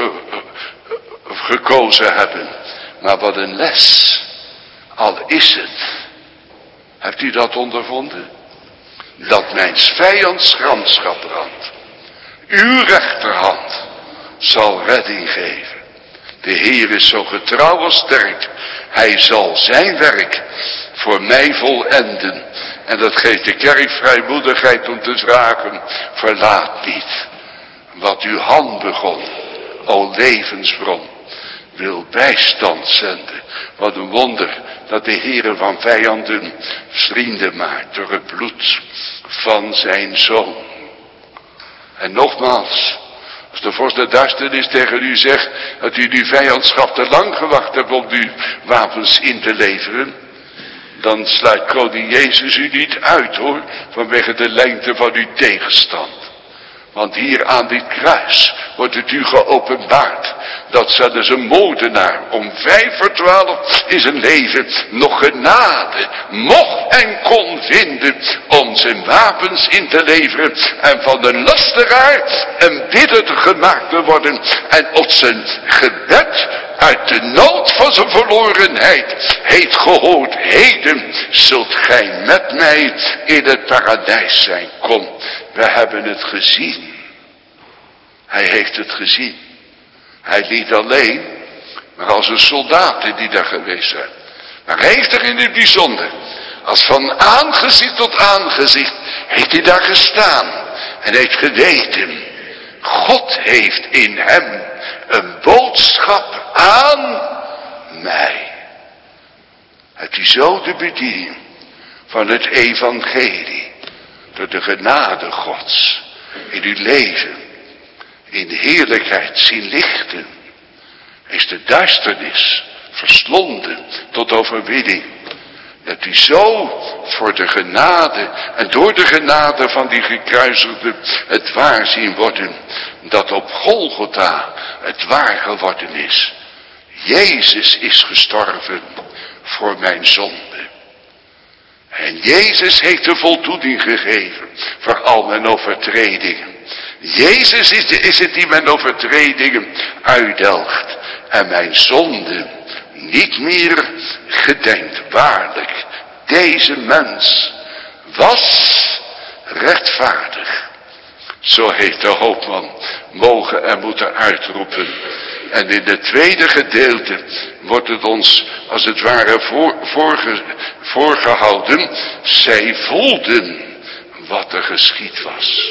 gekozen hebben. Maar wat een les. Al is het. Hebt u dat ondervonden? Dat mijn vijands gramschap brandt. Uw rechterhand zal redding geven. De Heer is zo getrouw als sterk. Hij zal zijn werk voor mij volenden. En dat geeft de kerk vrijmoedigheid om te vragen. Verlaat niet. Wat uw hand begon. O levensbron. Wil bijstand zenden. Wat een wonder dat de Heer van vijanden vrienden maakt. Door het bloed van zijn Zoon. En nogmaals, als de vorst der duisternis tegen u zegt dat u die vijandschap te lang gewacht hebt om uw wapens in te leveren, dan sluit koning Jezus u niet uit hoor, vanwege de lengte van uw tegenstand. Want hier aan dit kruis wordt het u geopenbaard dat zelfs een moordenaar om 5:12 in zijn leven nog genade mocht en kon vinden om zijn wapens in te leveren en van de lasteraar een bidder gemaakt te worden en op zijn gebed uit de nood van zijn verlorenheid heeft gehoord: heden zult gij met mij in het paradijs zijn. Kom, we hebben het gezien. Hij heeft het gezien. Hij niet alleen, maar als een soldaten die daar geweest zijn. Maar hij heeft er in het bijzonder, als van aangezicht tot aangezicht, heeft hij daar gestaan en heeft geweten: God heeft in hem een boodschap aan mij. Het is zo de bediening van het evangelie, door de genade Gods in uw leven in de heerlijkheid zien lichten, is de duisternis verslonden tot overwinning. Dat u zo voor de genade en door de genade van die gekruisigde het waar zien worden, dat op Golgotha het waar geworden is. Jezus is gestorven voor mijn zonde. En Jezus heeft de voldoening gegeven voor al mijn overtredingen. Jezus is het die mijn overtredingen uitdelgt en mijn zonde niet meer gedenkt. Waarlijk, deze mens was rechtvaardig. Zo heeft de hoopman mogen en moeten uitroepen. En in het tweede gedeelte wordt het ons als het ware voorgehouden. Zij voelden wat er geschied was.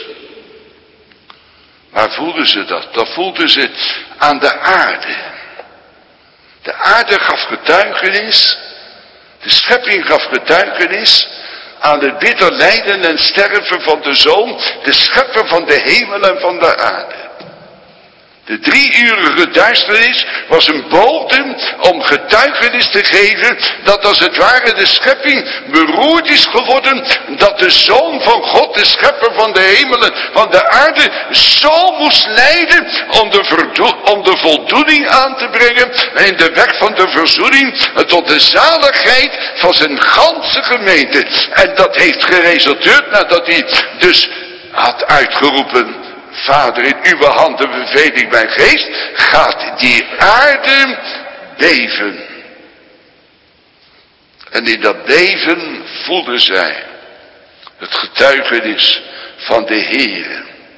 Waar voelden ze dat? Dat voelden ze aan de aarde. De aarde gaf getuigenis. De schepping gaf getuigenis aan het bitter lijden en sterven van de Zoon, de schepper van de hemel en van de aarde. De 3-urige duisternis was een bodem om getuigenis te geven dat als het ware de schepping beroerd is geworden, dat de Zoon van God, de schepper van de hemelen, van de aarde, zo moest lijden om de voldoening aan te brengen in de weg van de verzoening tot de zaligheid van zijn ganse gemeente. En dat heeft geresulteerd nadat hij dus had uitgeroepen: Vader, in uw handen beveel ik mijn geest, gaat die aarde beven. En in dat beven voelden zij het getuigenis van de Heer.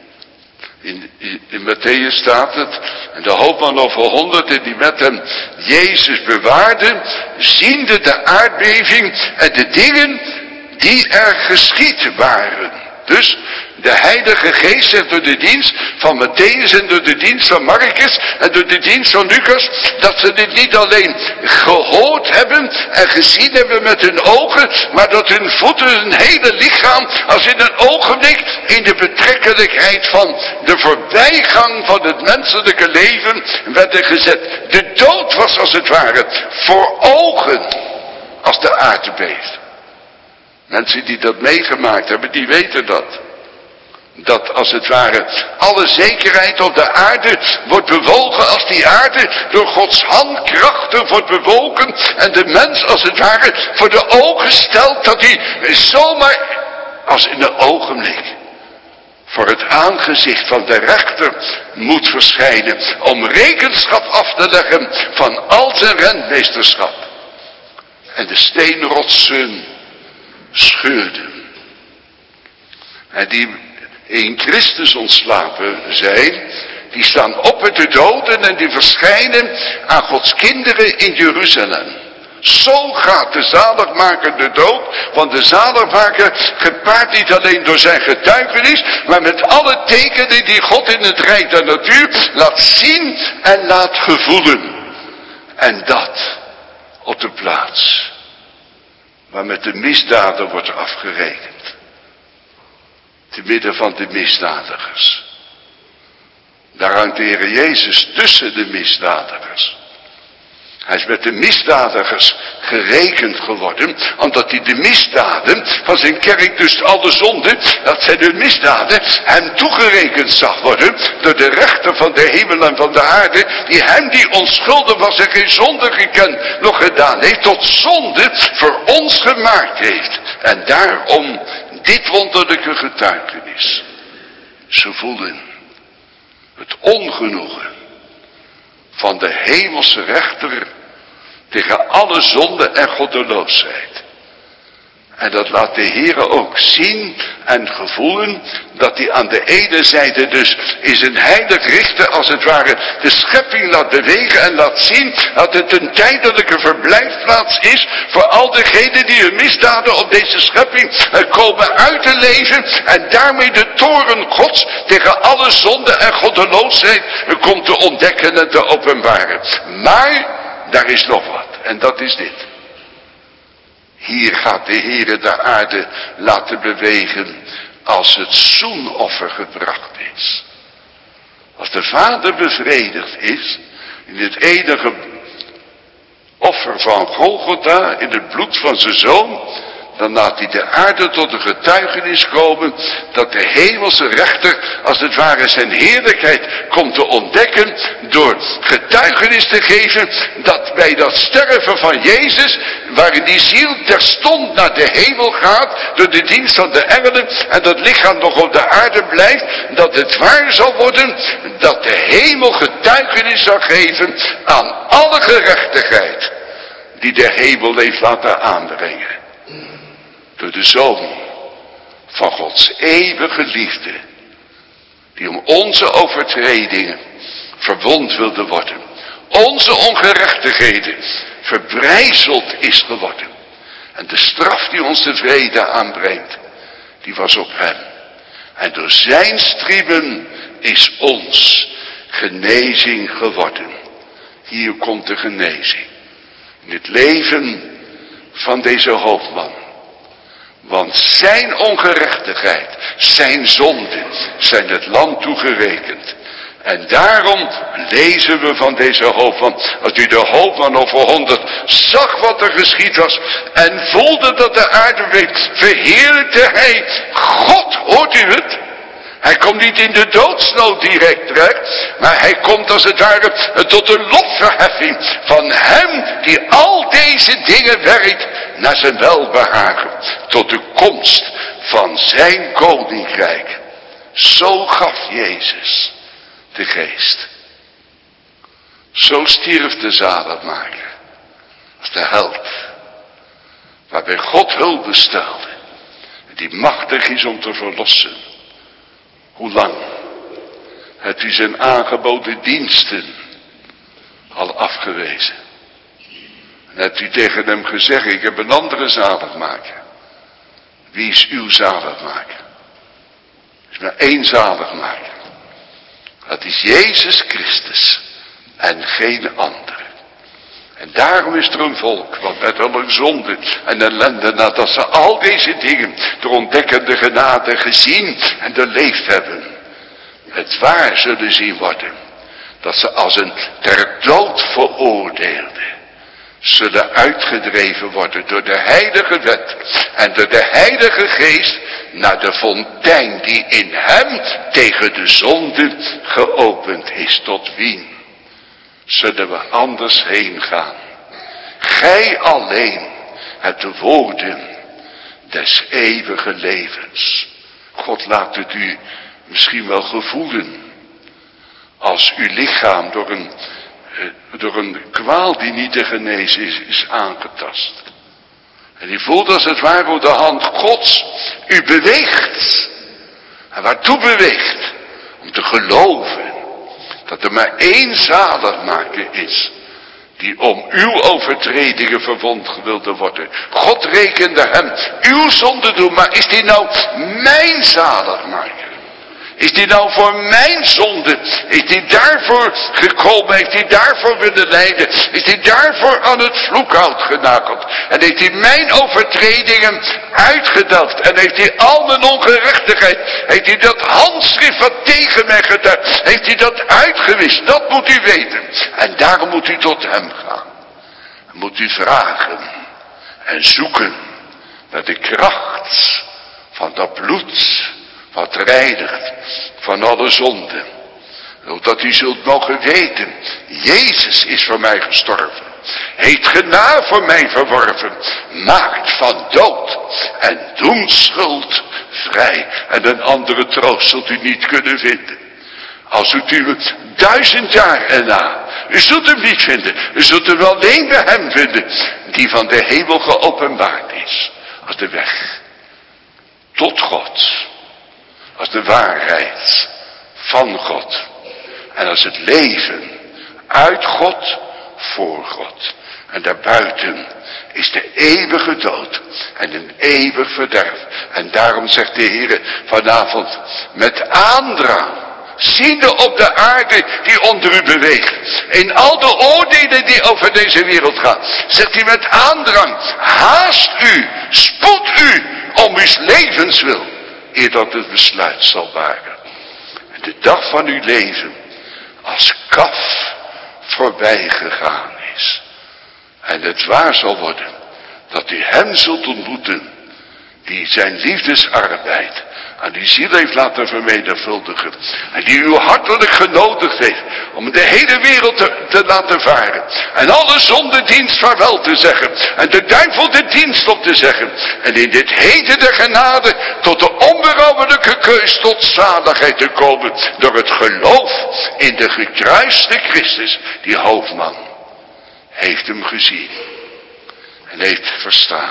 In Mattheüs staat het, en de hoopman over 100 die met hem Jezus bewaarden, ziende de aardbeving en de dingen die er geschied waren. Dus de Heilige Geest zegt door de dienst van Mattheüs en door de dienst van Marcus en door de dienst van Lucas, dat ze dit niet alleen gehoord hebben en gezien hebben met hun ogen, maar dat hun voeten, hun hele lichaam, als in een ogenblik in de betrekkelijkheid van de voorbijgang van het menselijke leven werden gezet. De dood was als het ware voor ogen als de aarde beeft. Mensen die dat meegemaakt hebben, die weten dat. Dat als het ware alle zekerheid op de aarde wordt bewogen als die aarde door Gods hand krachtig wordt bewogen. En de mens als het ware voor de ogen stelt dat hij zomaar als in een ogenblik voor het aangezicht van de rechter moet verschijnen. Om rekenschap af te leggen van al zijn rentmeesterschap. En de steenrotsen scheurden. En die in Christus ontslapen zijn, die staan op met de doden en die verschijnen aan Gods kinderen in Jeruzalem. Zo gaat de zaligmaker de dood, want de zaligmaker gepaard niet alleen door zijn getuigenis, maar met alle tekenen die God in het rijk der natuur laat zien en laat gevoelen. En dat op de plaats waar met de misdaden wordt afgerekend. Te midden van de misdadigers. Daar hangt de Heer Jezus tussen de misdadigers. Hij is met de misdadigers gerekend geworden, omdat hij de misdaden van zijn kerk, dus alle zonden, dat zijn de misdaden, hem toegerekend zag worden door de rechter van de hemel en van de aarde, die hem die onschuldig was en geen zonde gekend nog gedaan heeft, tot zonde voor ons gemaakt heeft. En daarom dit wonderlijke getuigenis. Ze voelen het ongenoegen van de hemelse rechter tegen alle zonde en goddeloosheid. En dat laat de Heere ook zien en gevoelen, dat hij aan de ene zijde dus is een heilig richter, als het ware de schepping laat bewegen en laat zien dat het een tijdelijke verblijfplaats is voor al degenen die hun misdaden op deze schepping komen uit te leven en daarmee de toorn Gods tegen alle zonde en goddeloosheid komt te ontdekken en te openbaren. Maar daar is nog wat, en dat is dit. Hier gaat de Heere de aarde laten bewegen als het zoenoffer gebracht is. Als de Vader bevredigd is in het enige offer van Golgotha, in het bloed van zijn Zoon, dan laat hij de aarde tot een getuigenis komen dat de hemelse rechter als het ware zijn heerlijkheid komt te ontdekken door getuigenis te geven dat bij dat sterven van Jezus, waarin die ziel terstond naar de hemel gaat door de dienst van de engelen en dat lichaam nog op de aarde blijft, dat het waar zal worden dat de hemel getuigenis zal geven aan alle gerechtigheid die de hemel heeft laten aanbrengen. Door de Zoon van Gods eeuwige liefde, die om onze overtredingen verwond wilde worden, onze ongerechtigheden verbrijzeld is geworden. En de straf die ons de vrede aanbrengt, die was op hem. En door zijn striemen is ons genezing geworden. Hier komt de genezing. In het leven van deze hoofdman. Want zijn ongerechtigheid, zijn zonden, zijn het land toegerekend. En daarom lezen we van deze hoofdman, als u de hoofdman over 100 zag wat er geschied was en voelde dat de aarde week, verheerlijkte hij God, hoort u het? Hij komt niet in de doodsnood direct terecht, maar hij komt als het ware tot een lofverheffing van hem die al deze dingen werkt naar zijn welbehagen, tot de komst van zijn koninkrijk. Zo gaf Jezus de geest. Zo stierf de zaligmaker als de held, waarbij God hulp bestelde, die machtig is om te verlossen. Hoe lang hebt u zijn aangeboden diensten al afgewezen? En hebt u tegen hem gezegd, ik heb een andere zaligmaker. Wie is uw zaligmaker? Er is maar één zaligmaker. Dat is Jezus Christus en geen andere. En daarom is er een volk, wat met alle zonde en ellende, nadat ze al deze dingen door ontdekkende genade gezien en doorleefd hebben, het waar zullen zien worden, dat ze als een ter dood veroordeelde, zullen uitgedreven worden door de heilige wet en door de heilige geest naar de fontein die in hem tegen de zonde geopend is. Tot wien zullen we anders heen gaan? Gij alleen hebt de woorden des eeuwige levens. God laat het u misschien wel gevoelen als uw lichaam door een kwaal die niet te genezen is aangetast. En u voelt als het ware hoe de hand Gods u beweegt. En waartoe beweegt? Om te geloven dat er maar één zaligmaker is, die om uw overtredingen verwond wilde worden. God rekende hem uw zonde doen, maar is die nou mijn zaligmaker? Is hij nou voor mijn zonde? Is hij daarvoor gekomen? Heeft hij daarvoor willen lijden? Is hij daarvoor aan het vloekhout genageld? En heeft hij mijn overtredingen uitgedaald? En heeft hij al mijn ongerechtigheid? Heeft hij dat handschrift wat tegen mij gedaan? Heeft hij dat uitgewist? Dat moet u weten. En daarom moet u tot hem gaan. Moet u vragen en zoeken naar de kracht van dat bloed wat reinigt van alle zonden. Zodat u zult mogen weten, Jezus is voor mij gestorven. Heeft genade voor mij verworven. Maakt van dood en doemschuld vrij. En een andere troost zult u niet kunnen vinden. Als u 1000 jaar erna. U zult hem niet vinden. U zult hem alleen bij hem vinden. Die van de hemel geopenbaard is. Als de weg tot God. Als de waarheid van God. En als het leven uit God voor God. En daarbuiten is de eeuwige dood en een eeuwig verderf. En daarom zegt de Heer vanavond met aandrang. Ziende op de aarde die onder u beweegt. In al de oordelen die over deze wereld gaan. Zegt hij met aandrang. Haast u, spoed u om uw levenswil. Eer dat het besluit zal waren. En de dag van uw leven als kaf voorbij gegaan is. En het waar zal worden dat u hem zult ontmoeten. Die zijn liefdesarbeid aan die ziel heeft laten vermenigvuldigen. En die u hartelijk genodigd heeft om de hele wereld te laten varen. En alle zondedienst vaarwel te zeggen. En de duivel de dienst op te zeggen. En in dit heden de genade tot de onberouwelijke keus tot zaligheid te komen. Door het geloof in de gekruiste Christus. Die hoofdman heeft hem gezien. En heeft verstaan.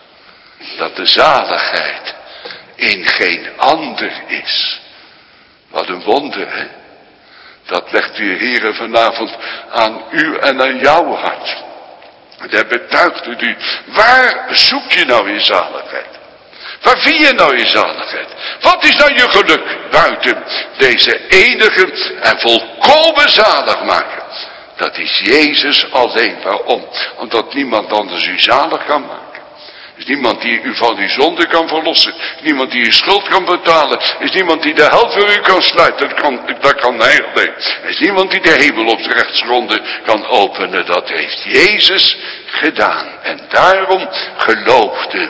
Dat de zaligheid in geen ander is. Wat een wonder, hè? Dat legt u, Heere, vanavond aan u en aan jouw hart. Daar betuigt u. Waar zoek je nou je zaligheid? Waar vind je nou je zaligheid? Wat is nou je geluk buiten deze enige en volkomen zaligmaker? Dat is Jezus alleen. Waarom? Omdat niemand anders u zalig kan maken. Er is niemand die u van die zonde kan verlossen. Er is niemand die uw schuld kan betalen. Er is niemand die de hel voor u kan sluiten. Dat kan hij alleen. Er is niemand die de hemel op de rechtsgronden kan openen. Dat heeft Jezus gedaan. En daarom geloofde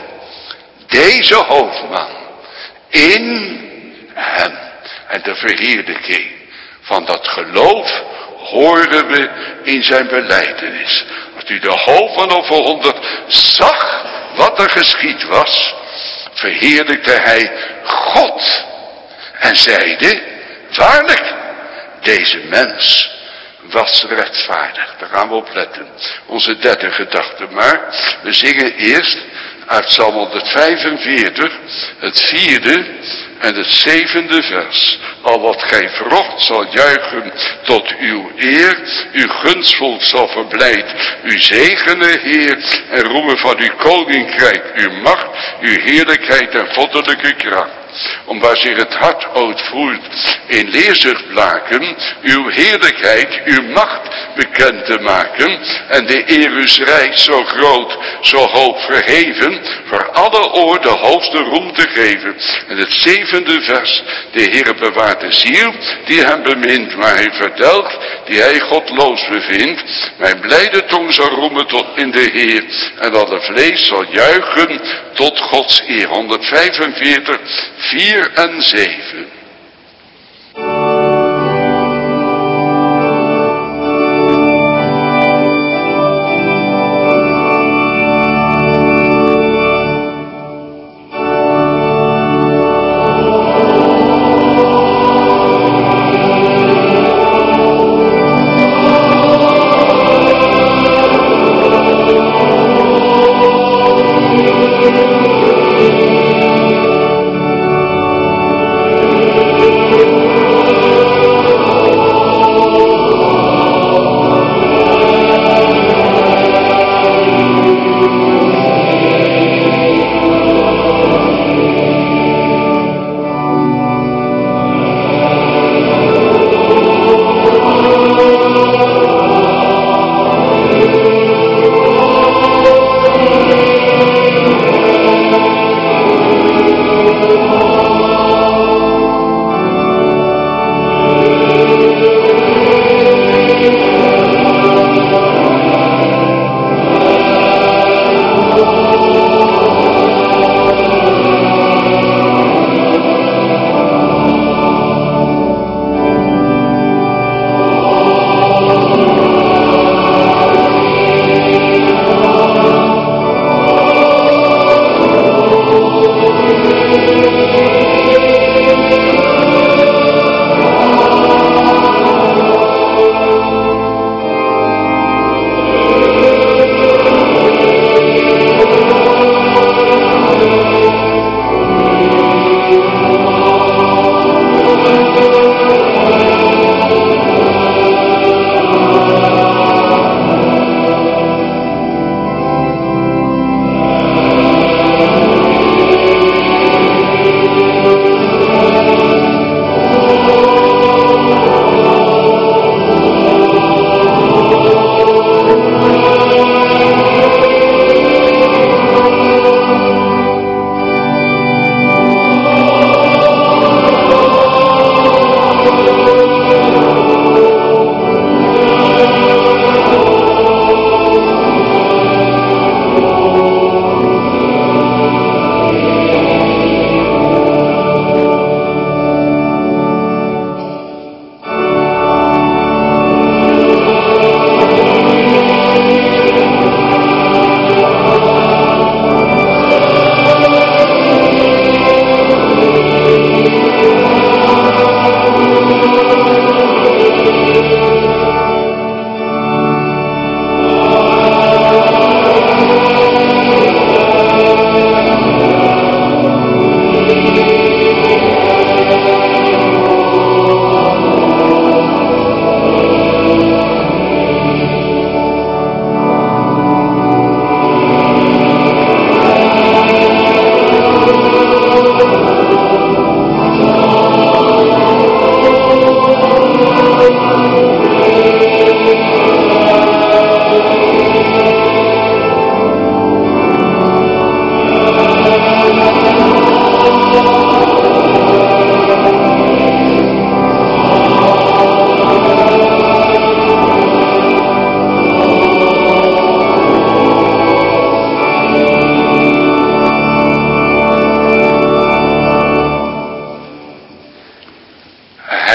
deze hoofdman in hem. En de verheerlijking van dat geloof horen we in zijn belijdenis. Als u de hoofden over 100 zag wat er geschied was, verheerlijkte hij God en zeide, waarlijk, deze mens was rechtvaardig. Daar gaan we op letten. Onze derde gedachte. Maar we zingen eerst uit Psalm 145, het 4e en het 7e vers. Al wat gij vrocht zal juichen tot uw eer. Uw gunstvolk zal verblijd. U zegene, Heer, en roemen van uw koninkrijk, uw macht, uw heerlijkheid en goddelijke kracht. Om waar zich het hart uitvoert in leerzucht blaken, uw heerlijkheid, uw macht bekend te maken en de eer uws rijks zo groot, zo hoog verheven, voor alle oor de hoogste roem te geven. En het 7e vers, de Heer bewaart de ziel die hem bemint, maar hij verdelgt die hij godloos bevindt. Mijn blijde tong zal roemen tot in de Heer en alle vlees zal juichen tot Gods eer. 145, 4 en 7.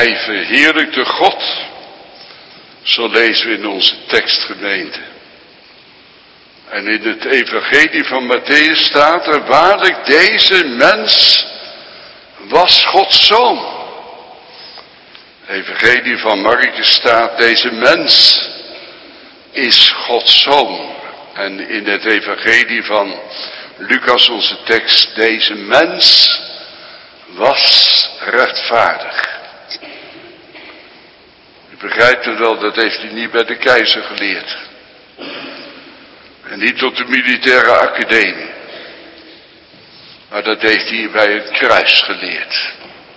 Hij verheerlijkte God. Zo lezen we in onze tekstgemeente. En in het evangelie van Mattheüs staat er: waarlijk, deze mens was Gods zoon. Evangelie van Markus staat: deze mens is Gods zoon. En in het evangelie van Lucas, onze tekst: deze mens was rechtvaardig. U begrijpt het wel, dat heeft hij niet bij de keizer geleerd. En niet op de militaire academie. Maar dat heeft hij bij het kruis geleerd.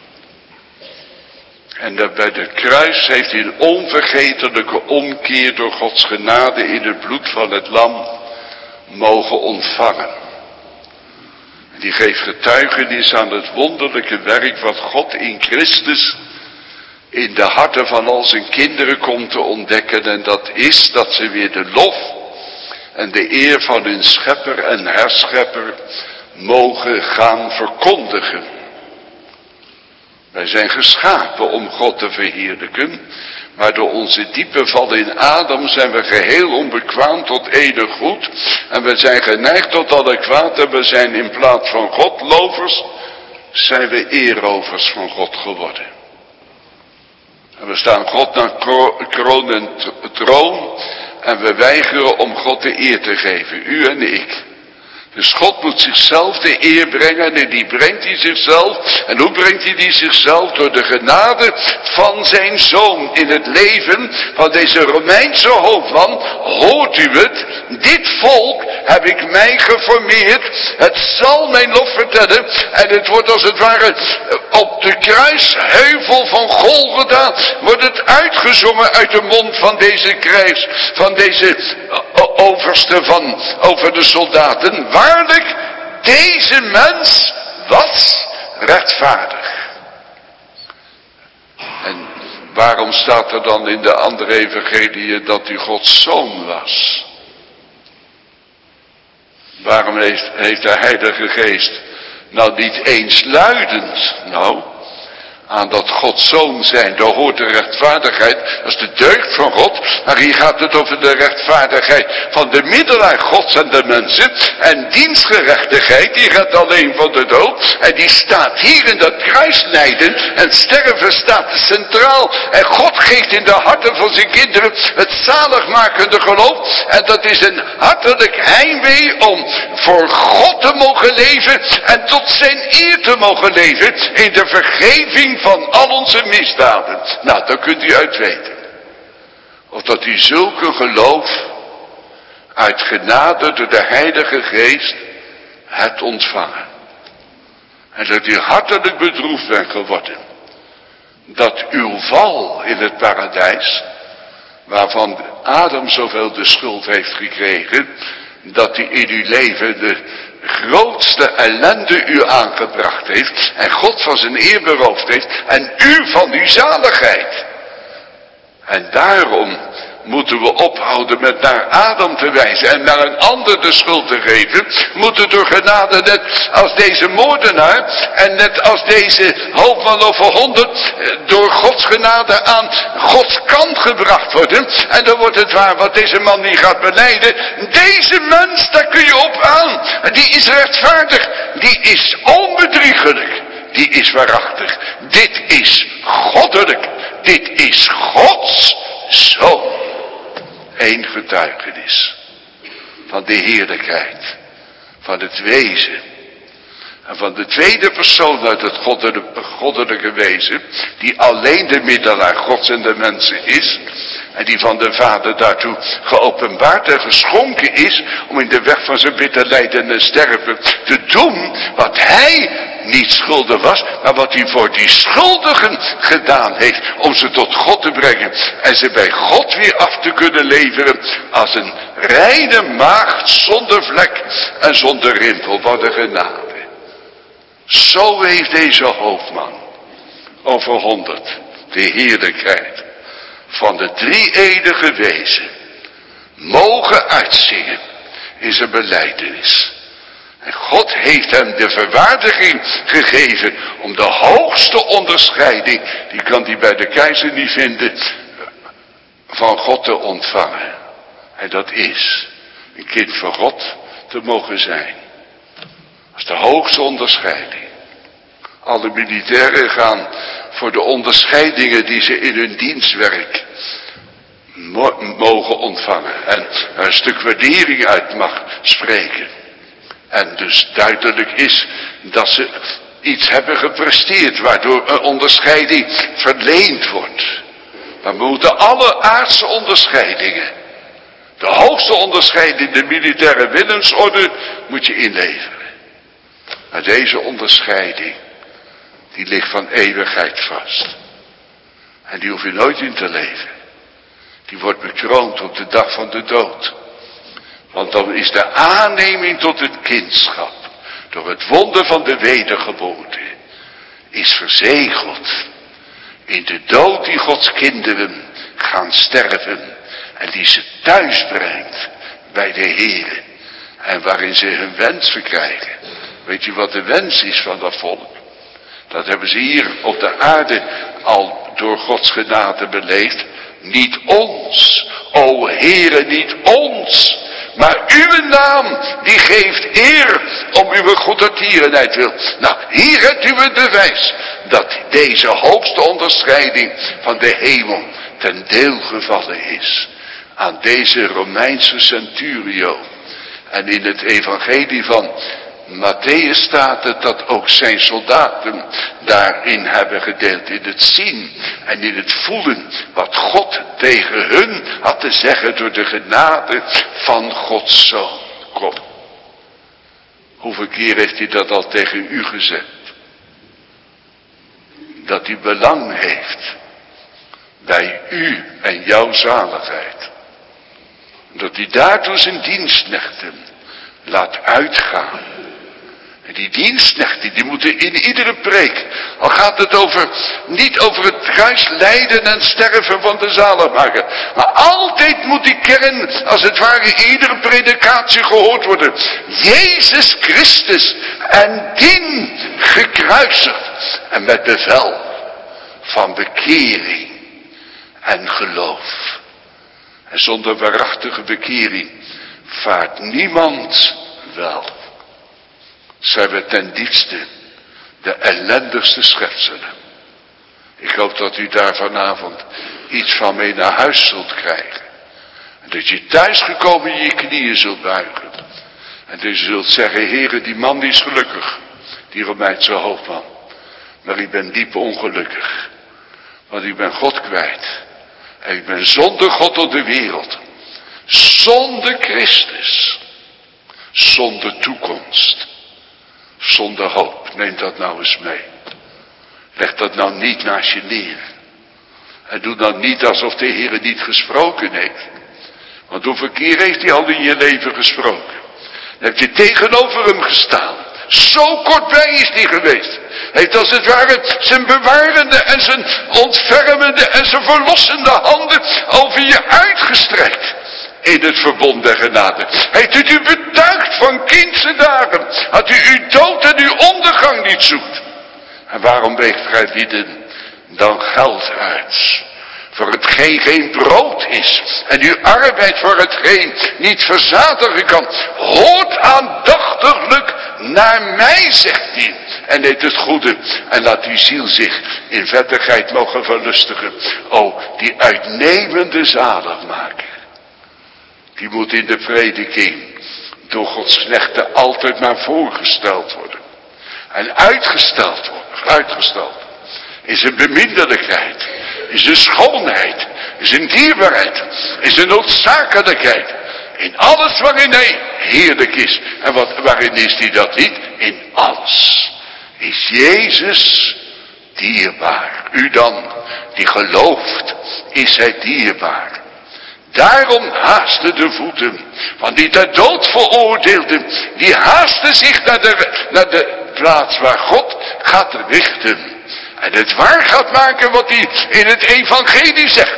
En dat bij het kruis heeft hij een onvergetelijke omkeer door Gods genade in het bloed van het lam mogen ontvangen. Die geeft getuigenis aan het wonderlijke werk wat God in Christus in de harten van al zijn kinderen komt te ontdekken. En dat is dat ze weer de lof en de eer van hun schepper en herschepper mogen gaan verkondigen. Wij zijn geschapen om God te verheerlijken, maar door onze diepe val in Adam zijn we geheel onbekwaam tot enig goed. En we zijn geneigd tot alle kwaad en we zijn in plaats van Godlovers, zijn we eerovers van God geworden. En we staan God naar kroon en troon en we weigeren om God de eer te geven, u en ik. Dus God moet zichzelf de eer brengen en die brengt hij zichzelf. En hoe brengt hij die zichzelf? Door de genade van zijn zoon in het leven van deze Romeinse hoofdman. Hoort u het? Dit volk heb ik mij geformeerd. Het zal mijn lof vertellen. En het wordt als het ware op de kruisheuvel van Golgotha wordt het uitgezongen uit de mond van deze krijgs, van deze overste van over de soldaten. Waarlijk, deze mens was rechtvaardig. En waarom staat er dan in de andere evangelieën dat hij Gods zoon was? Waarom heeft de Heilige Geest nou niet eensluidend, aan dat Gods zoon zijn, daar hoort de rechtvaardigheid, dat is de deugd van God, maar hier gaat het over de rechtvaardigheid van de middelaar Gods en de mensen, en dienstgerechtigheid, die gaat alleen van de dood, en die staat hier in dat kruislijden, en sterven staat centraal, en God geeft in de harten van zijn kinderen het zaligmakende geloof, en dat is een hartelijk heimwee om voor God te mogen leven, en tot zijn eer te mogen leven, in de vergeving van al onze misdaden. Nou, dan kunt u uitweten. Of dat u zulke geloof uit genade door de Heilige Geest hebt ontvangen. En dat u hartelijk bedroefd bent geworden. Dat uw val in het paradijs, waarvan Adam zoveel de schuld heeft gekregen, dat hij in uw leven de grootste ellende u aangebracht heeft en God van zijn eer beroofd heeft en u van uw zaligheid. En daarom moeten we ophouden met naar Adam te wijzen en naar een ander de schuld te geven. Moeten door genade, net als deze moordenaar en net als deze hoofdman over 100, door Gods genade aan Gods kant gebracht worden. En dan wordt het waar wat deze man niet gaat belijden. Deze mens, daar kun je op aan. Die is rechtvaardig. Die is onbedriegelijk. Die is waarachtig. Dit is goddelijk. Dit is Gods zoon. Eén getuigenis van de heerlijkheid, van het wezen en van de tweede persoon uit het goddelijke wezen, die alleen de middelaar Gods en de mensen is en die van de Vader daartoe geopenbaard en geschonken is om in de weg van zijn bitter lijden en sterven te doen wat hij niet schuldig was, maar wat hij voor die schuldigen gedaan heeft om ze tot God te brengen en ze bij God weer af te kunnen leveren als een reine maagd zonder vlek en zonder rimpel. Wat een genade. Zo heeft deze hoofdman over 100 de heerlijkheid van de drie-enige wezen mogen uitzingen in zijn belijdenis. En God heeft hem de verwaardiging gegeven om de hoogste onderscheiding, die kan hij bij de keizer niet vinden, van God te ontvangen. En dat is een kind van God te mogen zijn. Dat is de hoogste onderscheiding. Alle militairen gaan voor de onderscheidingen die ze in hun dienstwerk mogen ontvangen. En er een stuk waardering uit mag spreken. En dus duidelijk is dat ze iets hebben gepresteerd waardoor een onderscheiding verleend wordt. Maar we moeten alle aardse onderscheidingen, de hoogste onderscheiding, de militaire Willemsorde, moet je inleveren. Maar deze onderscheiding, die ligt van eeuwigheid vast. En die hoef je nooit in te leven. Die wordt bekroond op de dag van de dood. Want dan is de aanneming tot het kindschap, door het wonder van de wedergeboorte, is verzegeld in de dood die Gods kinderen gaan sterven. En die ze thuis brengt bij de Heer. En waarin ze hun wens verkrijgen. Weet je wat de wens is van dat volk? Dat hebben ze hier op de aarde al door Gods genade beleefd. Niet ons, o Heere, niet ons, maar uw naam, die geeft eer om uw goedertierenheid wil. Nou, hier hebt u het bewijs dat deze hoogste onderscheiding van de hemel ten deel gevallen is aan deze Romeinse centurio. En in het evangelie van Matthäus staat het dat ook zijn soldaten daarin hebben gedeeld. In het zien en in het voelen wat God tegen hun had te zeggen door de genade van Gods Zoon. Kom. Hoeveel keer heeft hij dat al tegen u gezegd? Dat hij belang heeft bij u en jouw zaligheid. Dat hij daartoe zijn dienstknechten laat uitgaan. En die dienstknechten, die moeten in iedere preek, al gaat het niet over het kruis lijden en sterven van de zaligmaker, maar altijd moet die kern, als het ware, in iedere predikatie gehoord worden. Jezus Christus en dien gekruisigd en met bevel van bekering en geloof. En zonder waarachtige bekering vaart niemand wel. Zijn we ten diepste de ellendigste schepselen. Ik hoop dat u daar vanavond iets van mee naar huis zult krijgen. En dat je thuisgekomen je knieën zult buigen. En dat je zult zeggen, Heere, die man die is gelukkig. Die Romeinse hoofdman. Maar ik ben diep ongelukkig. Want ik ben God kwijt. En ik ben zonder God op de wereld. Zonder Christus. Zonder toekomst. Zonder hoop. Neem dat nou eens mee. Leg dat nou niet naast je neer. En doe dan niet alsof de Heer niet gesproken heeft. Want hoeveel keer heeft hij al in je leven gesproken? Dan heb je tegenover hem gestaan. Zo kortbij is hij geweest. Hij heeft als het ware zijn bewarende en zijn ontfermende en zijn verlossende handen over je uitgestrekt. In het verbond der genade. Heeft het u betuigd van kindse dagen. Dat u uw dood en uw ondergang niet zoekt. En waarom weegt gij lieden dan geld uit? Voor hetgeen geen brood is. En uw arbeid voor hetgeen niet verzadigen kan. Hoort aandachtiglijk naar mij, zegt hij. En eet het goede. En laat uw ziel zich in vettigheid mogen verlustigen. O, die uitnemende zaligmaker. Die moet in de prediking door Gods knechten altijd maar voorgesteld worden. En uitgesteld worden. Uitgesteld. In zijn beminnelijkheid. In zijn schoonheid. In zijn dierbaarheid. In zijn noodzakelijkheid. In alles waarin hij heerlijk is. En waarin is hij dat niet? In alles. Is Jezus dierbaar. U dan, die gelooft, is hij dierbaar. Daarom haasten de voeten van die ter dood veroordeelden, die haasten zich naar de plaats waar God gaat richten. En het waar gaat maken wat hij in het evangelie zegt.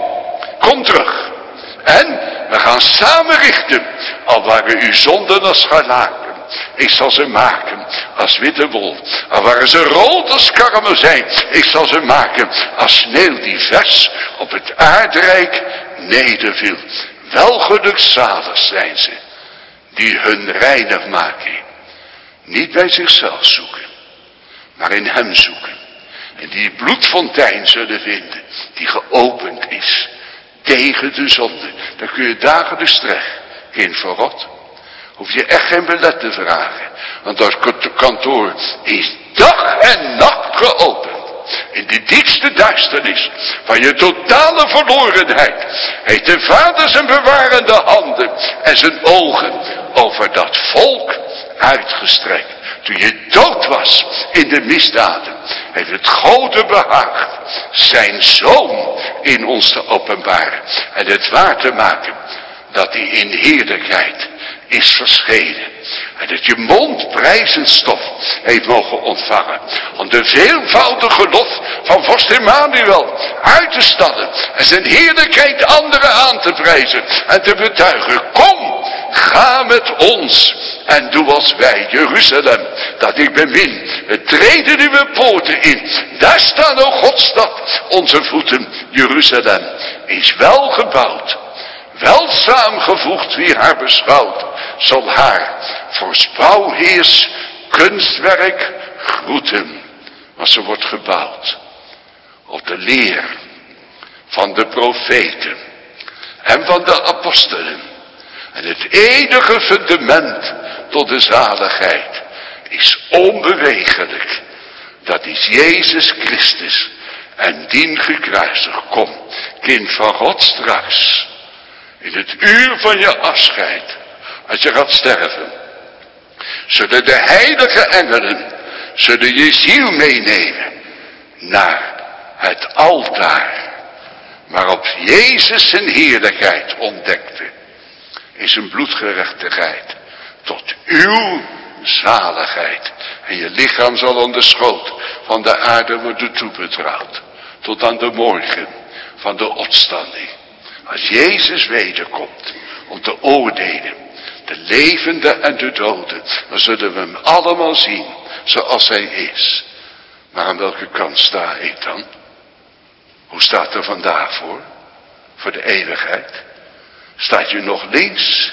Kom terug. En we gaan samen richten, al waren uw zonden als scharlaken. ik zal ze maken als witte wol. Al waren ze rood als karmozijn, ik zal ze maken als sneeuw die vers op het aardrijk nederviel. Welgelukzalig zijn ze, die hun reinigmaking niet bij zichzelf zoeken, maar in hem zoeken. En die bloedfontein zullen vinden, die geopend is tegen de zonde. Dan kun je dagelijks terecht, kind van God. Hoef je echt geen belet te vragen. Want dat kantoor is dag en nacht geopend. In de diepste duisternis van je totale verlorenheid heeft de Vader zijn bewarende handen en zijn ogen over dat volk uitgestrekt. Toen je dood was in de misdaden, heeft het Gode behaagd zijn Zoon in ons te openbaren. En het waar te maken dat hij in heerlijkheid is verschenen. En dat je mond prijzend stof heeft mogen ontvangen. Om de veelvoudige lof van vorst Emmanuel uit te stallen. En zijn heerlijkheid anderen aan te prijzen. En te betuigen. Kom, ga met ons. En doe als wij, Jeruzalem, dat ik bemin. Treden uw poorten in. Daar staan, o Godstad, onze voeten. Jeruzalem is wel gebouwd. Wel samengevoegd wie haar beschouwt, zal haar voor spouwheers kunstwerk groeten. Want ze wordt gebouwd op de leer van de profeten en van de apostelen. En het enige fundament tot de zaligheid is onbewegelijk. Dat is Jezus Christus en dien gekruisigd. Kom, kind van God, straks. In het uur van je afscheid, als je gaat sterven, zullen de heilige engelen, zullen je ziel meenemen naar het altaar, waarop Jezus zijn heerlijkheid ontdekte, in zijn bloedgerechtigheid, tot uw zaligheid. En je lichaam zal aan de schoot van de aarde worden toebetrouwd, tot aan de morgen van de opstanding. Als Jezus wederkomt om te oordelen, de levenden en de doden, dan zullen we hem allemaal zien zoals hij is. Maar aan welke kant sta ik dan? Hoe staat er vandaag voor? Voor de eeuwigheid? Staat je nog links?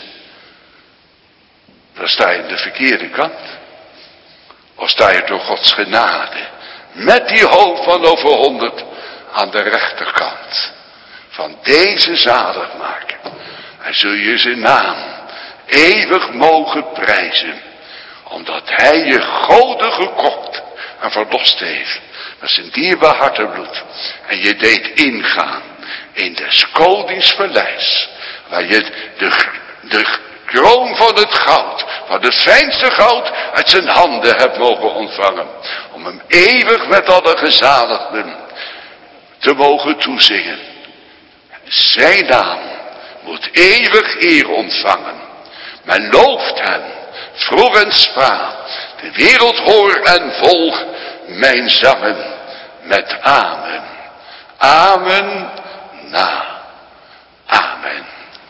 Dan sta je aan de verkeerde kant. Of sta je door Gods genade, met die hoop van over 100 aan de rechterkant van deze zaligmaker. En zul je zijn naam eeuwig mogen prijzen, omdat hij je goden gekocht en verlost heeft met zijn dierbaar hartebloed. En je deed ingaan in des konings paleis, waar je de kroon van het goud, van het fijnste goud, uit zijn handen hebt mogen ontvangen. Om hem eeuwig met alle gezaligden te mogen toezingen. Zijn naam moet eeuwig eer ontvangen. Men looft hem, vroeg en spaat. De wereld hoor en volg mijn zangen met amen. Amen na amen.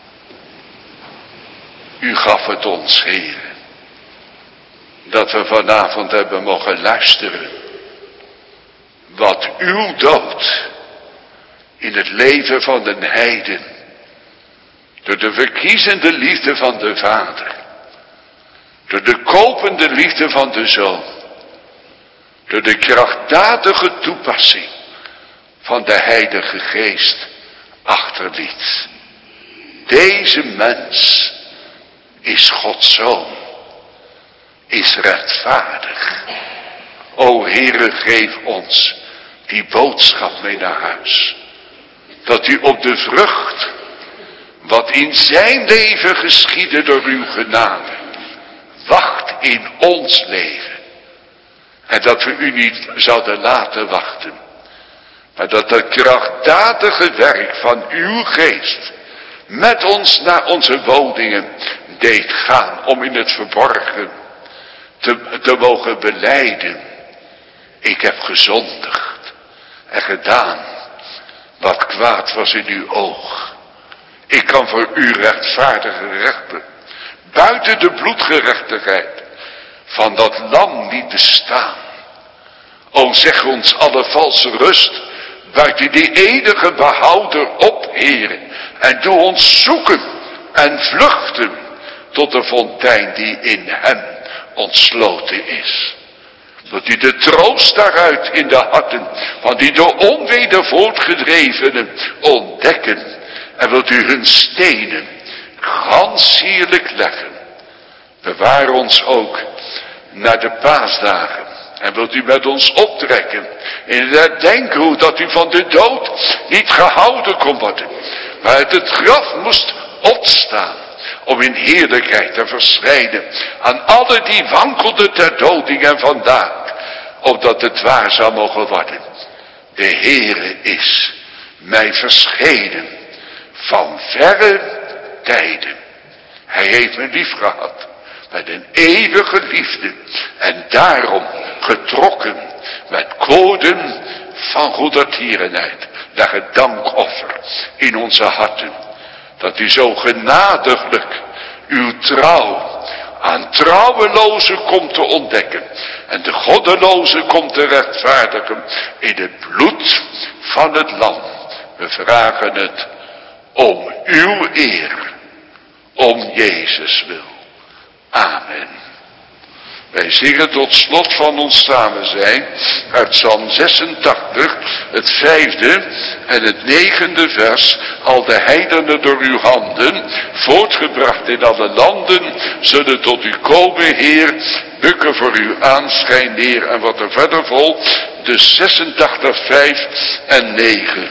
U gaf het ons, Heer, dat we vanavond hebben mogen luisteren. Wat uw dood in het leven van de heiden, door de verkiezende liefde van de Vader, door de kopende liefde van de Zoon, door de krachtdadige toepassing van de Heilige Geest achterliet. Deze mens is Gods Zoon, is rechtvaardig. O Heere, geef ons die boodschap mee naar huis. Dat u op de vrucht, wat in zijn leven geschiedde door uw genade, wacht in ons leven. En dat we u niet zouden laten wachten. Maar dat het krachtdadige werk van uw geest met ons naar onze woningen deed gaan om in het verborgen te mogen belijden. Ik heb gezondigd en gedaan wat kwaad was in uw oog. Ik kan voor u rechtvaardige rechten, buiten de bloedgerechtigheid van dat lam niet bestaan. O, zeg ons alle valse rust buiten die enige behouder op, Heere, en doe ons zoeken en vluchten tot de fontein die in hem ontsloten is. Dat u de troost daaruit in de harten van die door onweder voortgedrevenen ontdekken. En wilt u hun stenen gans sierlijk leggen. Bewaar ons ook naar de paasdagen. En wilt u met ons optrekken in het herdenken hoe dat u van de dood niet gehouden kon worden. Maar uit het graf moest opstaan. Om in heerlijkheid te verschijnen aan alle die wankelden ter doding en vandaag. Opdat het waar zou mogen worden. De Heere is mij verschenen van verre tijden. Hij heeft me lief gehad met een eeuwige liefde. En daarom getrokken met koden van goedertierenheid. Leg het dankoffer in onze harten. Dat u zo genadiglijk uw trouw aan trouwelozen komt te ontdekken. En de goddelozen komt te rechtvaardigen in het bloed van het lam. We vragen het om uw eer, om Jezus wil. Amen. Wij zingen tot slot van ons samen zijn uit Psalm 86, het 5e en het 9e vers. Al de heidenen door uw handen, voortgebracht in alle landen, zullen tot u komen, Heer, bukken voor uw aanschijn neer. En wat er verder volgt, de 86, 5 en 9.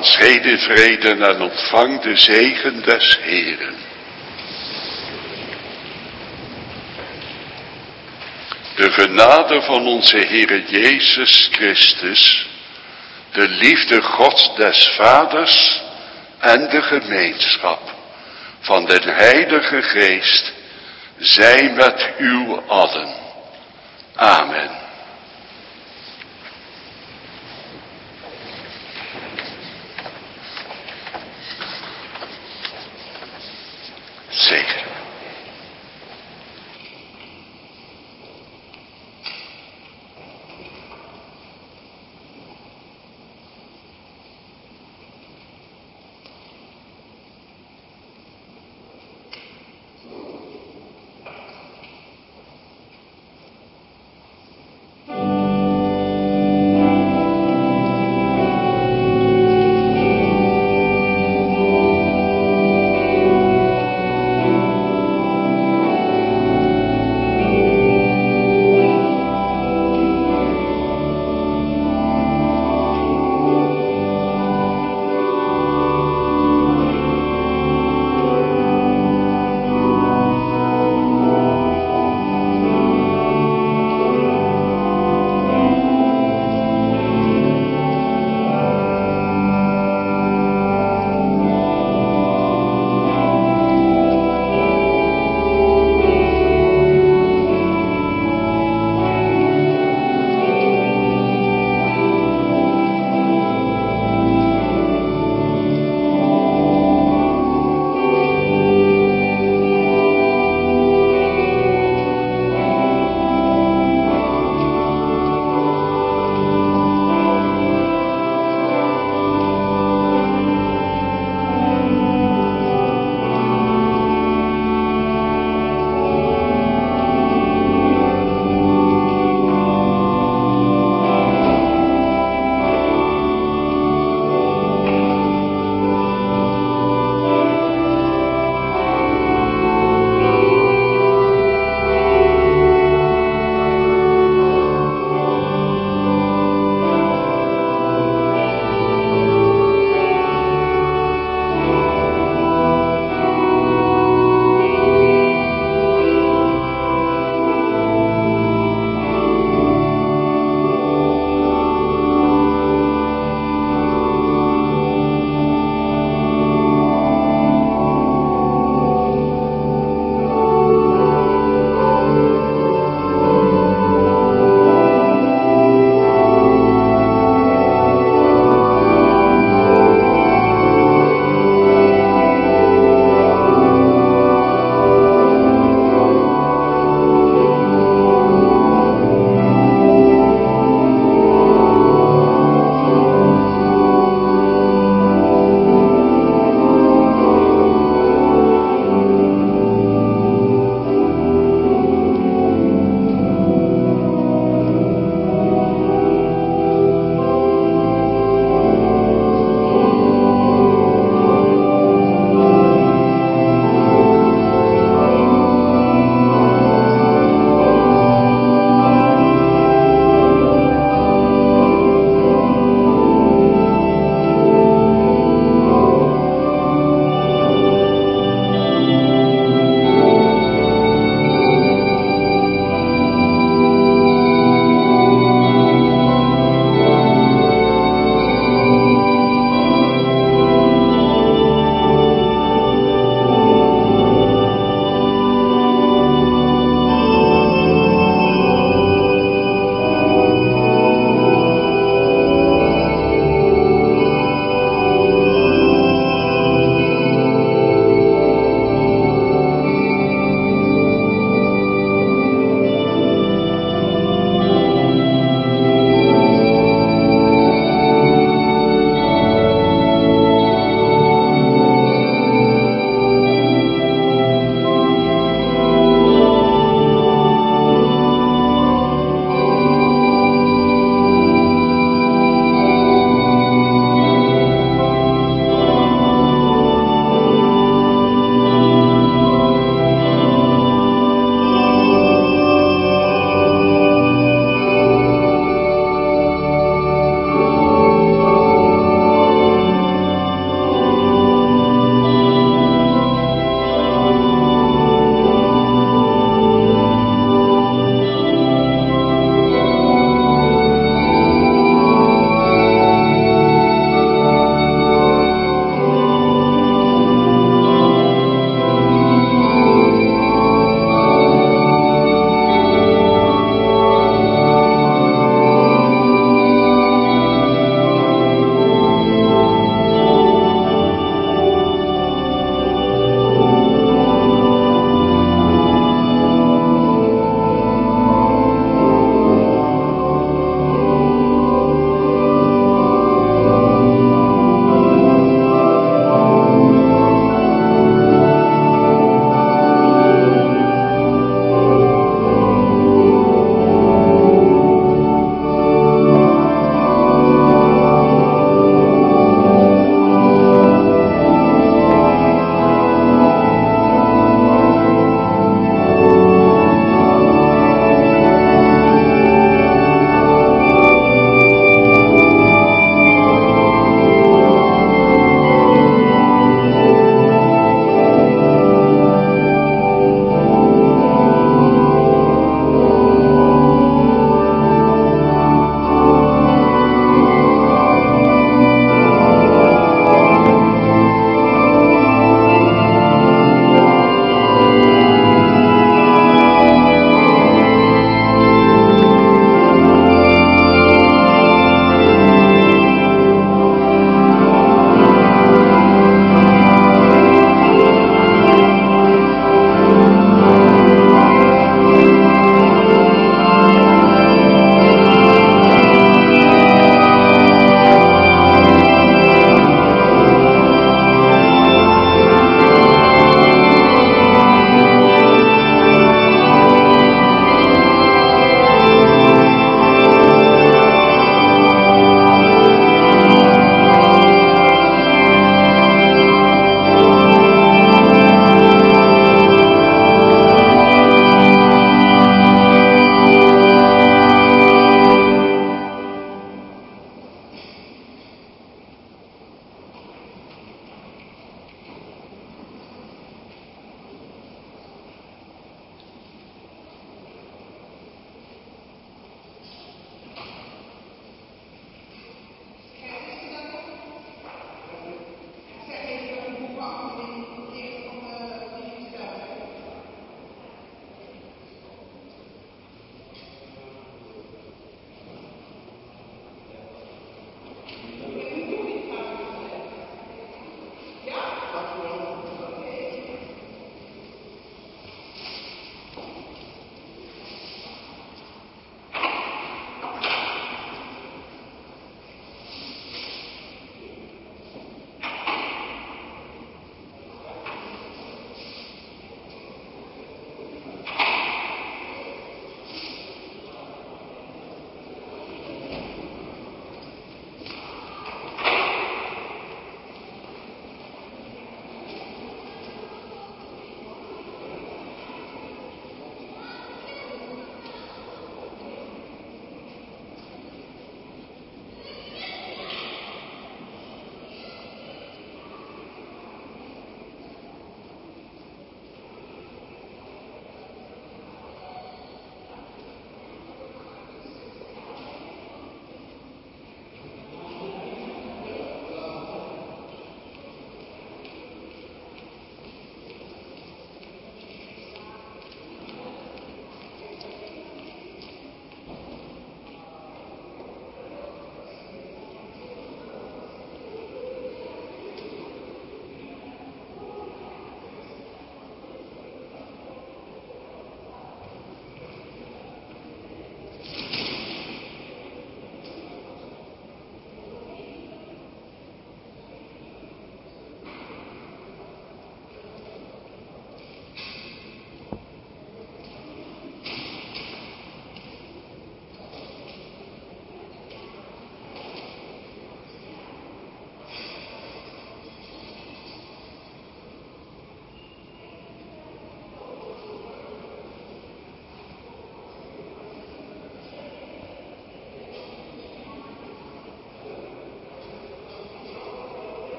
ons heden vrede en ontvang de zegen des Heeren. De genade van onze Heere Jezus Christus, de liefde Gods des Vaders en de gemeenschap van den Heilige Geest zij met u allen. Amen.